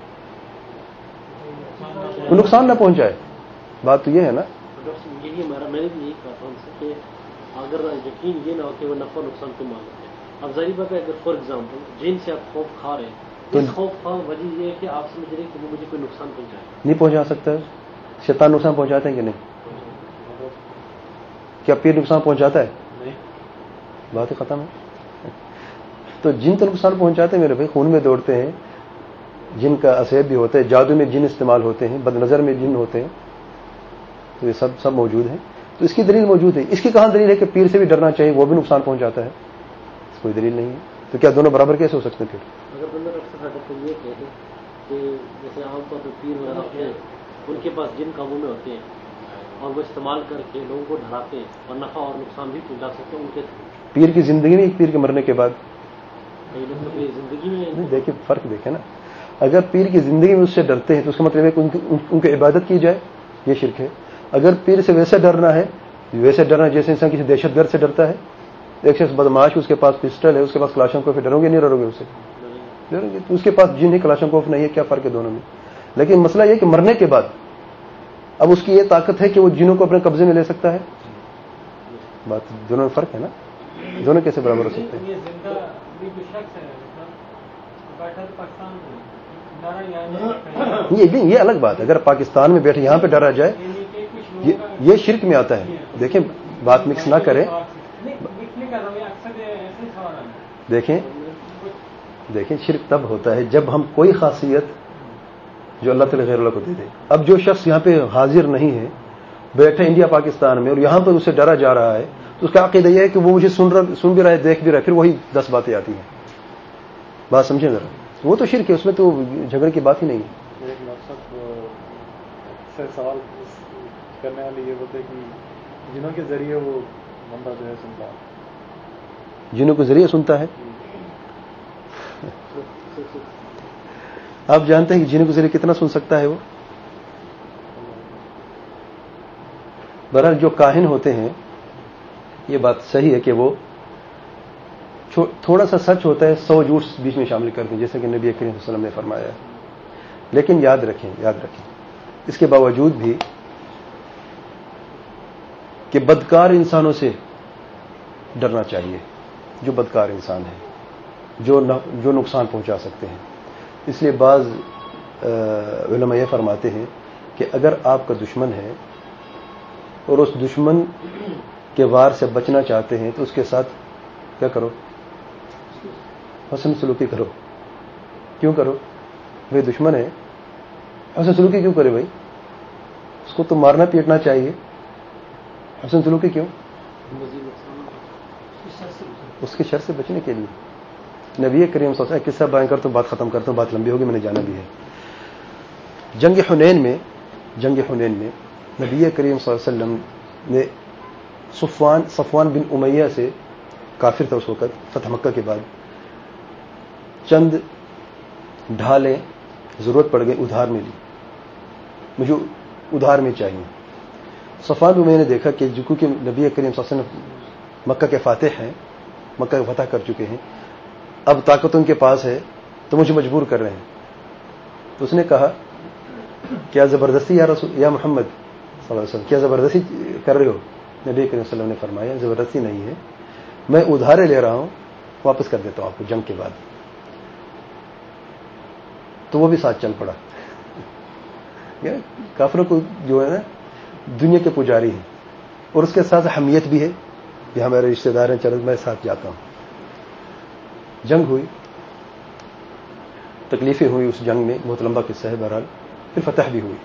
A: وہ نقصان نہ پہنچائے. بات تو یہ ہے نا.
B: یہی ہمارا, میں نے بھی یہی کہا تھا ان سے کہ اگر یقین یہ نہ ہو کہ وہ نفع نقصان کو مان لیتے ہیں. اب ظاہر بات ہے اگر فار ایگزامپل جن سے آپ خوف کھا رہے ہیں, اس خوف کا وجہ یہ ہے کہ آپ سمجھ رہے ہیں کہ وہ مجھے کوئی نقصان پہنچائے.
A: نہیں پہنچا سکتا. شیطان نقصان پہنچاتے ہیں کہ نہیں؟ کیا پیر نقصان پہنچاتا ہے؟ بات ہی ختم ہے. تو جن تو نقصان پہنچاتے ہیں میرے بھائی, خون میں دوڑتے ہیں, جن کا اسیب بھی ہوتا ہے, جادو میں جن استعمال ہوتے ہیں, بد نظر میں جن ہوتے ہیں, تو یہ سب سب موجود ہیں. تو اس کی دلیل موجود ہے. اس کی کہاں دلیل ہے کہ پیر سے بھی ڈرنا چاہیے, وہ بھی نقصان پہنچاتا ہے؟ اس کوئی دلیل نہیں ہے. تو کیا دونوں برابر کیسے ہو سکتے ہیں پھر؟
B: اگر بندہ ڈاکٹر یہ کہتے کہ جیسے عام طور پہ پیر وغیرہ ہوتے ہیں, ان کے پاس جن قابو میں ہوتے ہیں اور وہ استعمال کر کے لوگوں کو ڈراتے ہیں اور نفع اور نقصان بھی پہنچا سکتے ہیں ان کے.
A: پیر کی زندگی میں, پیر کے مرنے کے بعد
B: زندگی میں
A: دیکھیں فرق دیکھیں نا. اگر پیر کی زندگی میں اس سے ڈرتے ہیں تو اس کا مطلب ہے کہ ان کی عبادت کی جائے, یہ شرک ہے. اگر پیر سے ویسے ڈرنا ہے, ویسے ڈرنا جیسے انسان کسی دہشت گرد سے ڈرتا ہے, ایک شخص بدماش, اس کے پاس پسٹل ہے, اس کے پاس کلاشن کوف ہے, ڈرو گے نہیں ڈرو گے اسے؟ ڈرو گے. تو اس کے پاس جن ہے, کلاشن کوف نہیں ہے, کیا فرق ہے دونوں میں؟ لیکن مسئلہ یہ کہ مرنے کے بعد اب اس کی یہ طاقت ہے کہ وہ جنوں کو اپنے قبضے میں لے سکتا ہے. بات دونوں میں فرق ہے نا. دونوں کیسے برابر ہو سکتے ہیں؟ یہ یہ الگ بات ہے. اگر پاکستان میں بیٹھے یہاں پہ ڈرا جائے, یہ شرک میں آتا ہے. دیکھیں بات مکس نہ کریں. دیکھیں دیکھیں شرک تب ہوتا ہے جب ہم کوئی خاصیت جو اللہ تعالی غیر اللہ کو دے دے. اب جو شخص یہاں پہ حاضر نہیں ہے, بیٹھے انڈیا پاکستان میں, اور یہاں پر اسے ڈرا جا رہا ہے, تو اس کا عقیدہ یہ ہے کہ وہ مجھے سن رہا سن بھی رہا ہے, دیکھ بھی رہا ہے, پھر وہی دس باتیں آتی ہیں. بات سمجھیں ذرا, وہ تو شرک ہے, اس میں تو جھگڑے کی بات ہی نہیں ہے.
C: ایک مقصد سے سوال کرنے والی یہ ہوتا ہے کہ جنوں کے ذریعے وہ بندہ جو ہے سنتا ہے,
A: جنوں کے ذریعے سنتا ہے. آپ جانتے ہیں کہ جنوں کے ذریعے کتنا سن سکتا ہے وہ؟ بہرحال جو کاہن ہوتے ہیں, یہ بات صحیح ہے کہ وہ تھوڑا سا سچ ہوتا ہے, سو جھوٹ بیچ میں شامل کر دیں, جیسے کہ نبی کریم صلی اللہ علیہ وسلم نے فرمایا ہے. لیکن یاد رکھیں یاد رکھیں اس کے باوجود بھی کہ بدکار انسانوں سے ڈرنا چاہیے, جو بدکار انسان ہیں, جو جو نقصان پہنچا سکتے ہیں. اس لیے بعض علماء یہ فرماتے ہیں کہ اگر آپ کا دشمن ہے اور اس دشمن کے وار سے بچنا چاہتے ہیں تو اس کے ساتھ کیا کرو؟ حسن سلوکی کرو. کیوں کرو بھائی؟ دشمن ہے, حسن سلوکی کیوں کرے بھائی؟ اس کو تو مارنا پیٹنا چاہیے, حسن سلوکی کیوں؟ اس کے شر سے بچنے کے لیے. نبی کریم صلی اللہ علیہ وسلم قصہ بیان کرتا ہوں, بات ختم کرتا ہوں, بات لمبی ہوگی, میں نے جانا بھی ہے. جنگ حنین میں جنگ حنین میں نبی کریم صلی اللہ علیہ وسلم نے صفوان صفوان بن امیہ سے, کافر تھا اس وقت فتح مکہ کے بعد, چند ڈھالیں ضرورت پڑ گئی, ادھار میں لی, مجھے ادھار میں چاہیے. صفوان بن امیہ نے دیکھا کہ کیونکہ نبی کریم صلی اللہ علیہ وسلم مکہ کے فاتح ہیں, مکہ کو فتح کر چکے ہیں, اب طاقت ان کے پاس ہے تو مجھے مجبور کر رہے ہیں. تو اس نے کہا کیا زبردستی یا رسول یا محمد صلی اللہ علیہ وسلم, کیا زبردستی کر رہے ہو؟ نبی کریم صلی اللہ علیہ وسلم نے فرمایا زبردستی نہیں ہے، میں ادھارے لے رہا ہوں، واپس کر دیتا ہوں آپ کو جنگ کے بعد. تو وہ بھی ساتھ چل پڑا. کافروں کو جو ہے نا دنیا کے پجاری ہیں، اور اس کے ساتھ حمیت بھی ہے کہ ہمارے رشتے دار ہیں، چلو میں ساتھ جاتا ہوں. جنگ ہوئی، تکلیفیں ہوئی اس جنگ میں، بہت لمبا قصہ ہے بہرحال. پھر فتح بھی ہوئی.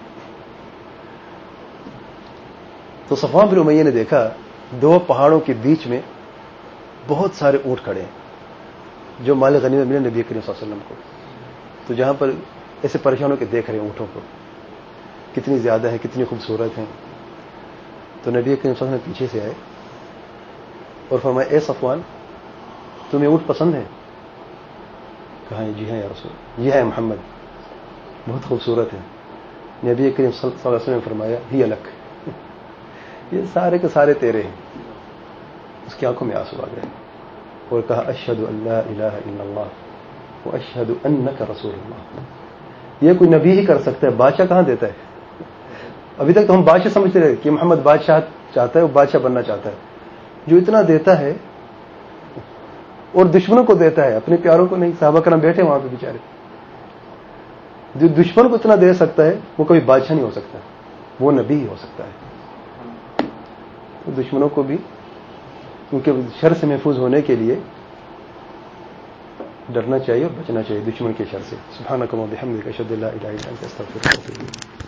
A: تو صفوان بن امیہ نے دیکھا دو پہاڑوں کے بیچ میں بہت سارے اونٹ کھڑے ہیں جو مال غنیمت ملے نبی کریم صلی اللہ علیہ وسلم کو. تو جہاں پر ایسے پریشانوں کے دیکھ رہے ہیں اونٹوں کو کتنی زیادہ ہے، کتنی خوبصورت ہیں. تو نبی کریم صلی اللہ علیہ وسلم پیچھے سے آئے اور فرمایا اے صفوان تمہیں اونٹ پسند ہے؟ کہا جی ہاں یا رسول، یہ ہے محمد، بہت خوبصورت ہے. نبی کریم صلی اللہ علیہ وسلم نے فرمایا ہی الک، یہ سارے کے سارے تیرے ہیں. اس کی آنکھوں میں آنسو آ گئے اور کہا اشہد ان لا الہ الا اللہ واشہد انک رسول اللہ. یہ کوئی نبی ہی کر سکتا ہے، بادشاہ کہاں دیتا ہے؟ ابھی تک تو ہم بادشاہ سمجھتے رہے کہ محمد بادشاہ چاہتا ہے، وہ بادشاہ بننا چاہتا ہے. جو اتنا دیتا ہے اور دشمنوں کو دیتا ہے، اپنے پیاروں کو نہیں. صحابہ کرام بیٹھے وہاں پہ بیچارے. جو دشمن کو اتنا دے سکتا ہے وہ کبھی بادشاہ نہیں ہو سکتا، وہ نبی ہی ہو سکتا ہے. تو دشمنوں کو بھی کیونکہ شر سے محفوظ ہونے کے لیے ڈرنا چاہیے اور بچنا چاہیے دشمن کے شر سے. سبحانک اللہم و بحمدک اشہد ان لا الہ الا انت استغفرک و اتوب الیک.